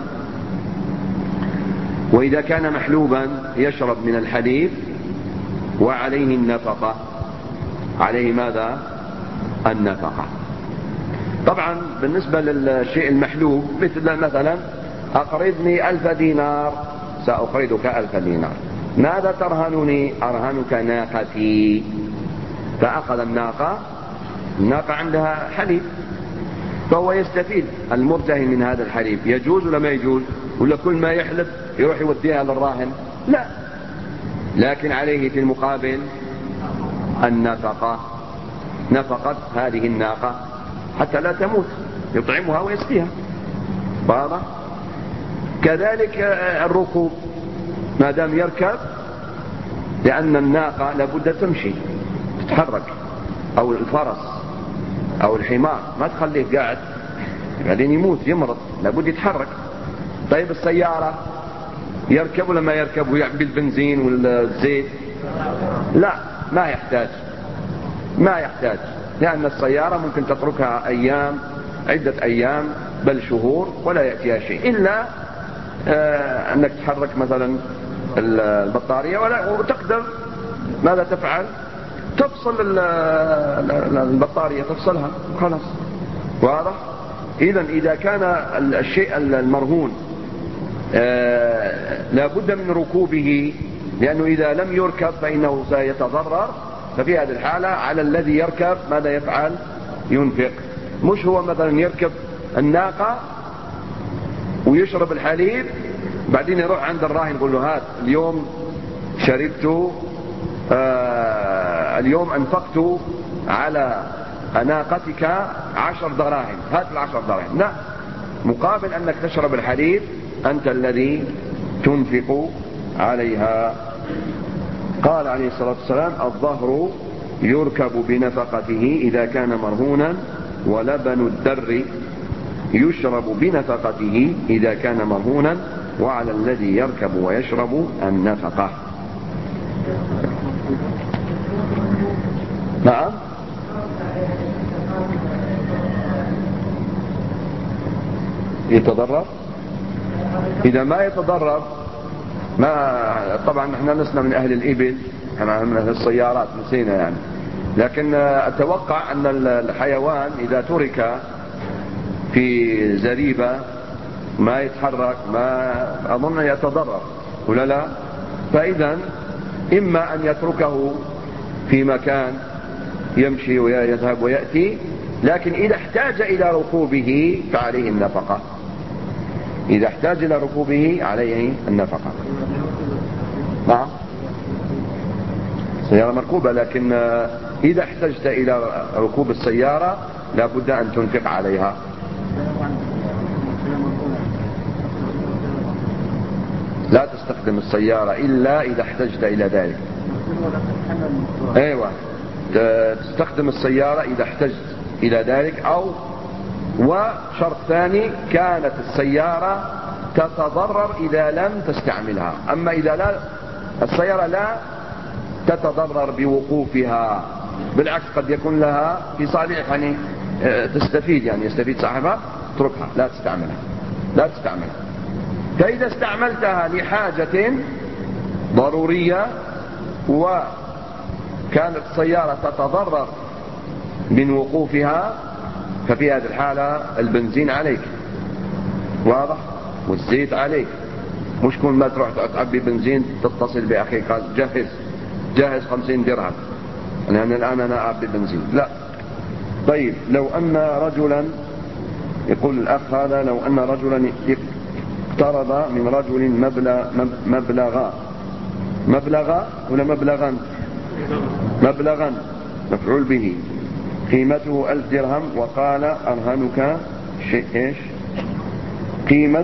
وإذا كان محلوبا يشرب من الحليب وعليه النفقة. عليه ماذا؟ النفقة. طبعا بالنسبة للشيء المحلوب مثلا أقرضني 1000 دينار، سأقرضك 1000 دينار، ماذا ترهنني؟ أرهنك ناقتي. فأخذ الناقة عندها حليب، فهو يستفيد المرتهن من هذا الحليب. يجوز ولا ما يجوز؟ ولا كل ما يحلب يروح يوديها للراهن؟ لا، لكن عليه في المقابل النفقة، نفقة هذه الناقة حتى لا تموت، يطعمها ويسقيها. واضح؟ كذلك الركوب، ما دام يركب، لأن الناقة لابد تمشي تتحرك، أو الفرس أو الحمار ما تخليه قاعد بعدين يموت يمرض، لابد يتحرك. طيب السيارة يركب ولا ما يركب ويعبي البنزين والزيت؟ لا، ما يحتاج، لأن السيارة ممكن تتركها أيام، عدة أيام بل شهور ولا يأتيها شيء، إلا أنك تحرك مثلا البطارية وتقدر ماذا تفعل؟ تفصل البطارية، تفصلها خلاص. واضح؟ إذا كان الشيء المرهون لا بد من ركوبه، لأنه إذا لم يركب فإنه سيتضرر، ففي هذه الحالة على الذي يركب ماذا يفعل؟ ينفق. مش هو مثلا يركب الناقة ويشرب الحليب بعدين يروح عند الراهن يقول له هات اليوم شربت، اليوم أنفقت على ناقتك 10 دراهم، هات 10 دراهم. لا، مقابل أنك تشرب الحليب أنت الذي تنفق عليها. قال عليه الصلاة والسلام: الظهر يركب بنفقته إذا كان مرهونا، ولبن الدر يشرب بنفقته إذا كان مرهونا، وعلى الذي يركب ويشرب النفقة. نعم. يتضرر؟ إذا ما يتضرر، ما طبعا نحن لسنا من أهل الإبل، احنا من أهل السيارات، نسينا يعني. لكن أتوقع أن الحيوان إذا ترك في زريبة ما يتحرك، ما أظن يتضرر ولا لا؟ فإذا إما أن يتركه في مكان يمشي ويذهب ويأتي، لكن إذا احتاج إلى ركوبه فعليه النفقة. إذا احتاج إلى ركوبه عليه النفقة. نعم، سيارة مركوبة، لكن إذا احتجت إلى ركوب السيارة لا بد أن تنفق عليها. لا تستخدم السيارة إلا إذا احتجت إلى ذلك. أيوة، تستخدم السيارة إذا احتجت إلى ذلك، أو وشرط ثاني كانت السيارة تتضرر إذا لم تستعملها. أما إذا لا، السيارة لا تتضرر بوقوفها، بالعكس قد يكون لها في صالح يعني تستفيد، يعني يستفيد صاحبها، اتركها لا تستعملها. فإذا استعملتها لحاجة ضرورية وكانت السيارة تتضرر من وقوفها، ففي هذه الحالة البنزين عليك، واضح، والزيت عليك. مش كل ما تروح تعبي بنزين تتصل بأخيك قال جهز 50 درهم لأن الآن أنا أعبي بنزين، لا. طيب لو أن رجلا، يقول الأخ هذا، لو أن رجلا اقترض من رجل مبلغا ولا مبلغا مفعول به قيمته 1000 درهم، وقال أرهنك شيء إيش قيمة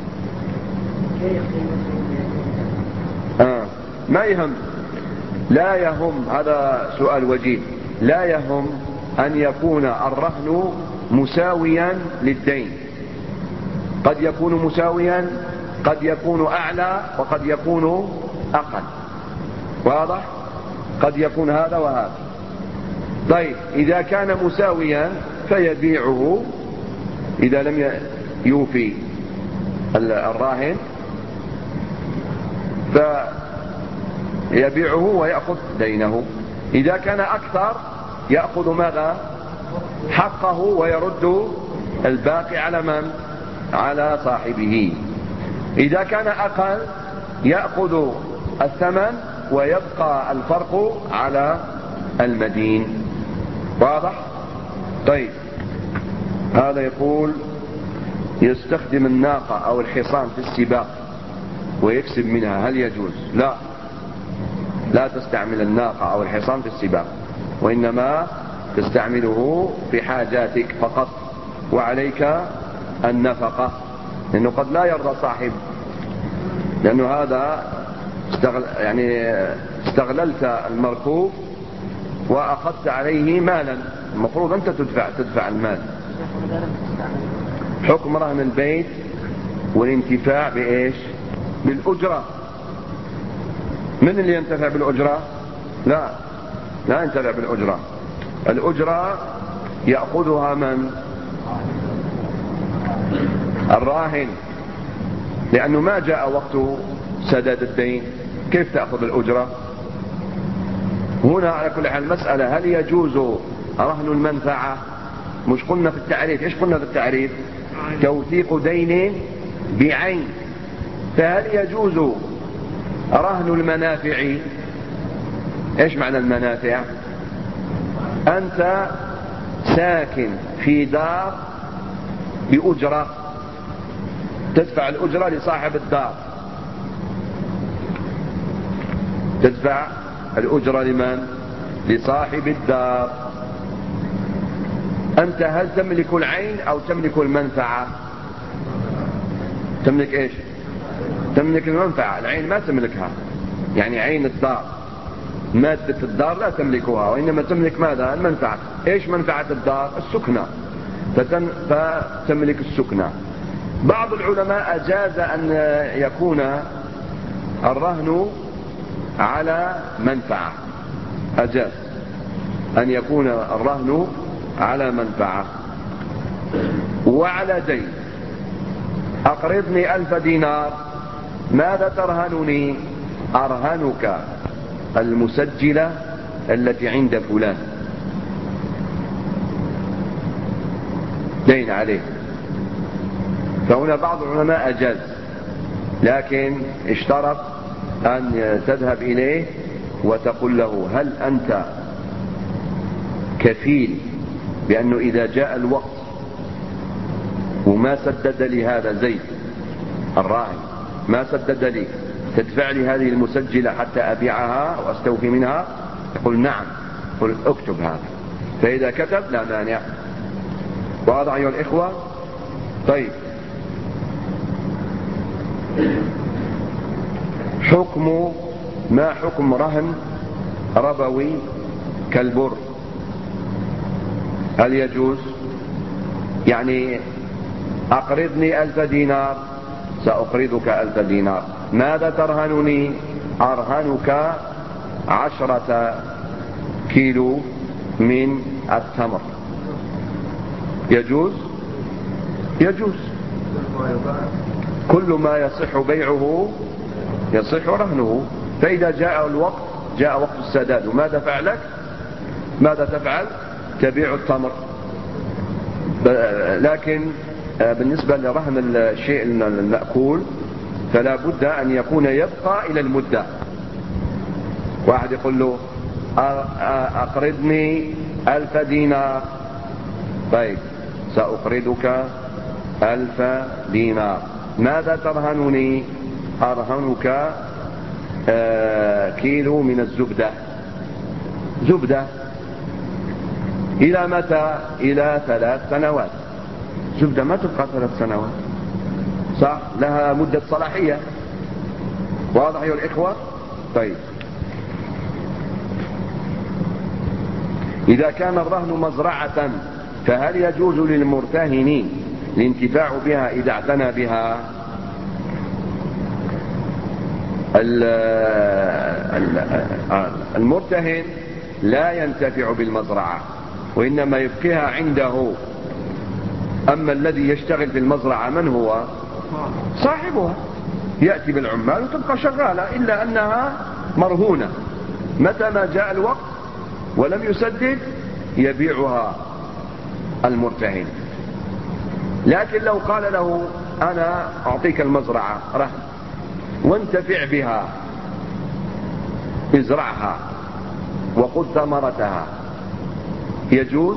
ما يهم، لا يهم، هذا سؤال وجيه، لا يهم أن يكون الرهن مساويا للدين. قد يكون مساويا، قد يكون أعلى، وقد يكون أقل، واضح، قد يكون هذا وهذا. طيب إذا كان مساويا فيبيعه إذا لم يوفي الراهن، فيبيعه ويأخذ دينه. إذا كان أكثر يأخذ ماذا؟ حقه، ويرد الباقي على من؟ على صاحبه. إذا كان أقل يأخذ الثمن ويبقى الفرق على المدين، واضح؟ طيب هذا يقول يستخدم الناقة أو الحصان في السباق ويكسب منها، هل يجوز؟ لا تستعمل الناقة أو الحصان في السباق، وإنما تستعمله في حاجاتك فقط، وعليك النفقة، لأنه قد لا يرضى صاحب، لأنه هذا استغللت المركوب وأخذت عليه مالا، المفروض أنت تدفع المال. حكم رهن البيت والانتفاع بإيش؟ بالأجرة. من اللي ينتفع بالأجرة؟ لا ينتفع بالأجرة. الأجرة يأخذها من؟ الراهن، لأنه ما جاء وقت سداد الدين، كيف تأخذ الأجرة؟ هنا على كل حال المسألة هل يجوز رهن المنفعة؟ مش قلنا في التعريف، ايش قلنا في التعريف؟ توثيق دين بعين. فهل يجوز رهن المنافع؟ ايش معنى المنافع؟ أنت ساكن في دار بأجرة، تدفع الأجرة لصاحب الدار، تدفع الأجرة لمن؟ لصاحب الدار. أنت هل تملك العين أو تملك المنفعة؟ تملك إيش؟ تملك المنفعة، العين ما تملكها، يعني عين الدار، مادة الدار لا تملكها، وإنما تملك ماذا؟ المنفعة. إيش منفعة الدار؟ السكنة، فتملك السكنة. بعض العلماء أجاز أن يكون الرهن على منفعة، أجاز أن يكون الرهن على منفعة وعلى دين. أقرضني 1000 دينار، ماذا ترهنني؟ أرهنك المسجلة التي عند فلان، دين عليه. فهنا بعض العلماء أجاز، لكن اشترط أن تذهب إليه وتقول له هل أنت كفيل بأنه إذا جاء الوقت وما سدد لي هذا زيد الراهن، ما سدد لي، تدفع لي هذه المسجلة حتى أبيعها وأستوفي منها؟ يقول نعم. قل اكتب هذا، فإذا كتب لا مانع. واضح أيها الإخوة؟ طيب ما حكم رهن ربوي كالبر؟ هل يجوز؟ يعني أقرضني 1000 دينار، سأقرضك 1000 دينار، ماذا ترهنني؟ أرهنك 10 كيلو من التمر. يجوز؟ يجوز. كل ما يصح بيعه يصح رهنه. فإذا جاء الوقت، جاء وقت السداد، وماذا فعلك؟ ماذا تفعل؟ تبيع التمر. لكن بالنسبة لرهن الشيء المأكول فلا بد أن يكون يبقى إلى المدة. واحد يقول له أقرضني 1000 دينار، طيب سأقرضك 1000 دينار، ماذا ترهنني؟ أرهنك كيلو من الزبدة. زبدة إلى متى؟ إلى 3 سنوات. زبدة ما تبقى 3 سنوات، صح؟ لها مدة صلاحية. واضح يا الإخوة؟ طيب إذا كان الرهن مزرعة فهل يجوز للمرتهن الانتفاع بها إذا اعتنى بها؟ المرتهن لا ينتفع بالمزرعة وإنما يبقيها عنده. أما الذي يشتغل في المزرعة من هو؟ صاحبها، يأتي بالعمال وتبقى شغالة، إلا أنها مرهونة. متى ما جاء الوقت ولم يسدد يبيعها المرتهن. لكن لو قال له أنا أعطيك المزرعة رهن وانتفع بها، ازرعها وخذ ثمرتها، يجوز؟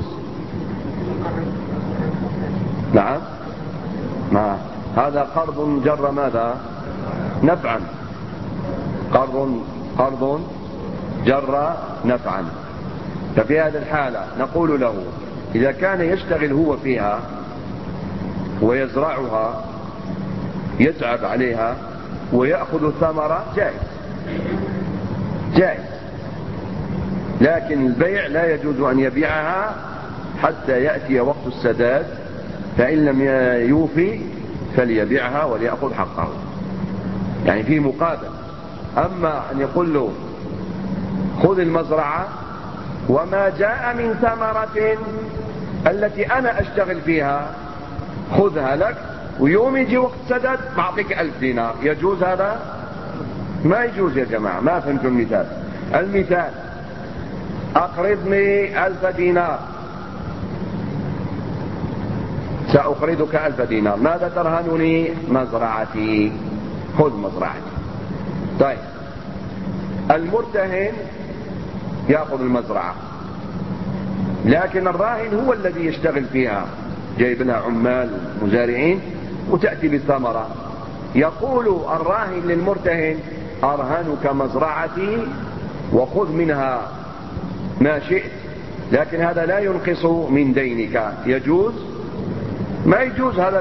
نعم، ما هذا قرض جر ماذا؟ نفعا. قرض جر نفعا. ففي هذه الحالة نقول له إذا كان يشتغل هو فيها ويزرعها يتعب عليها ويأخذ الثمرة جائز. لكن البيع لا يجوز أن يبيعها حتى يأتي وقت السداد، فإن لم يوفي فليبيعها وليأخذ حقه، يعني في مقابل. أما أن يقول له خذ المزرعة وما جاء من ثمرة التي أنا أشتغل فيها خذها لك، ويوم يجي وقت سدد بعطيك 1000 دينار، يجوز هذا؟ ما يجوز يا جماعة. ما فهمتوا المثال؟ المثال أقرضني 1000 دينار، سأقرضك 1000 دينار، ماذا ترهنني؟ مزرعتي، خذ مزرعتي. طيب المرتهن يأخذ المزرعة، لكن الراهن هو الذي يشتغل فيها، جايب لها عمال مزارعين وتأتي بالثمرة. يقول الراهن للمرتهن أرهنك مزرعتي وخذ منها ما شئت، لكن هذا لا ينقص من دينك. يجوز؟ ما يجوز. هذا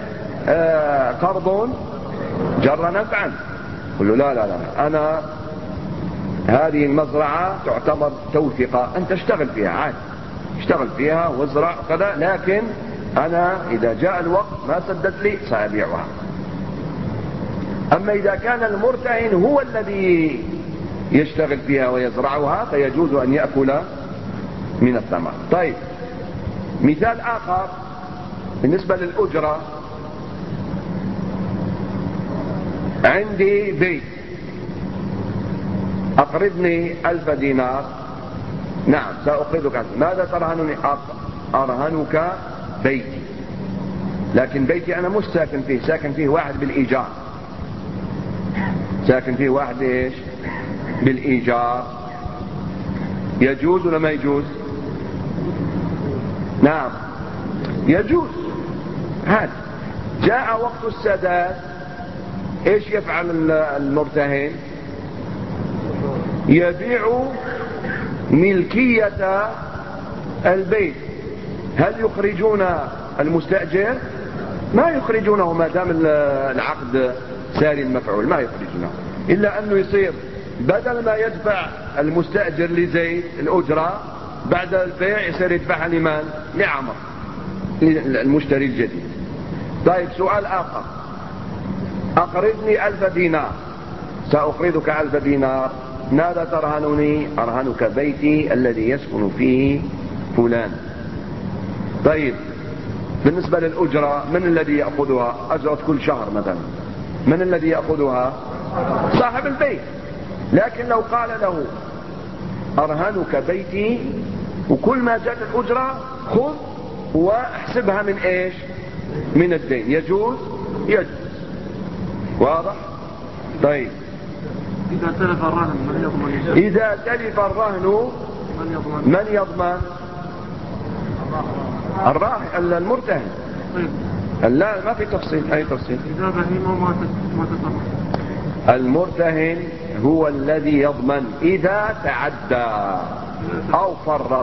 قرض جر نفعا. قل له لا لا لا، أنا هذه المزرعة تعتبر توثقة، أنت اشتغل فيها عادي، اشتغل فيها وازرع كذا، لكن أنا إذا جاء الوقت ما سدد لي سأبيعها. أما إذا كان المرتهن هو الذي يشتغل فيها ويزرعها فيجوز أن يأكل من الثمر. طيب مثال آخر بالنسبة للأجرة. عندي بيت، أقرضني 1000 دينار، نعم سأقرضك 1000. ماذا ترهنني؟ أرهنك بيتي، لكن بيتي أنا مش ساكن فيه، ساكن فيه واحد بالإيجار، ساكن فيه واحد إيش؟ بالإيجار. يجوز ولا ما يجوز؟ نعم يجوز. هذا جاء وقت السداد ايش يفعل المرتهن؟ يبيع ملكية البيت. هل يخرجون المستأجر؟ ما يخرجونه ما دام العقد ساري المفعول، ما يخرجونه، إلا أنه يصير بدل ما يدفع المستأجر لزيد الأجرة بعد البيع يصير يدفعها لمن؟ لعمر المشتري الجديد. طيب سؤال آخر، أقرضني 1000 دينار، سأقرضك 1000 دينار، ماذا ترهنني؟ أرهنك بيتي الذي يسكن فيه فلان. طيب بالنسبة للأجرة من الذي يأخذها؟ أجرة كل شهر مثلا من الذي يأخذها؟ صاحب البيت. لكن لو قال له أرهنك بيتي وكل ما جاءت الأجرة خذ واحسبها من إيش؟ من الدين. يجوز؟ يجوز. واضح؟ طيب إذا تلف الرهن من يضمن؟ إذا تلف الرهن من يضمن؟ الراهن المرتهن. لا ما في تفصيل. أي تفصيل؟ إذا بهيمة ما تصرف. المرتهن هو الذي يضمن إذا تعدى أو فرط.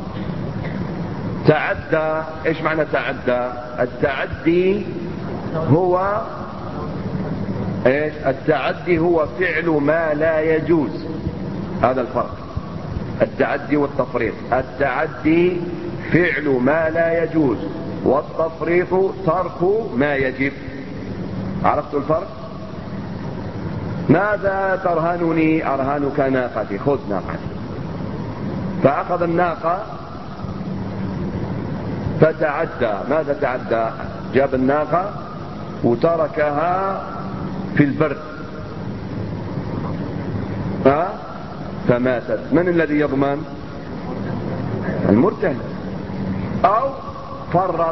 تعدى، إيش معنى تعدى؟ التعدي هو إيش؟ التعدي هو فعل ما لا يجوز. هذا الفرق. التعدي والتفريط. التعدي فعل ما لا يجوز، والتفريط ترك ما يجب. عرفتوا الفرق؟ ماذا ترهنني؟ أرهنك ناقتي، خذ ناقتي. فأخذ الناقة فتعدى. ماذا تعدى؟ جاب الناقة وتركها في البرد فماتت. من الذي يضمن؟ المرتهن. أو فرط،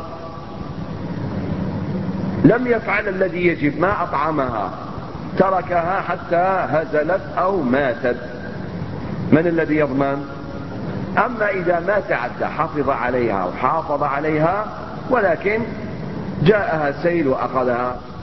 لم يفعل الذي يجب، ما أطعمها، تركها حتى هزلت أو ماتت. من الذي يضمن؟ أما إذا ما تعدى، حافظ عليها ولكن جاءها سيل وأخذها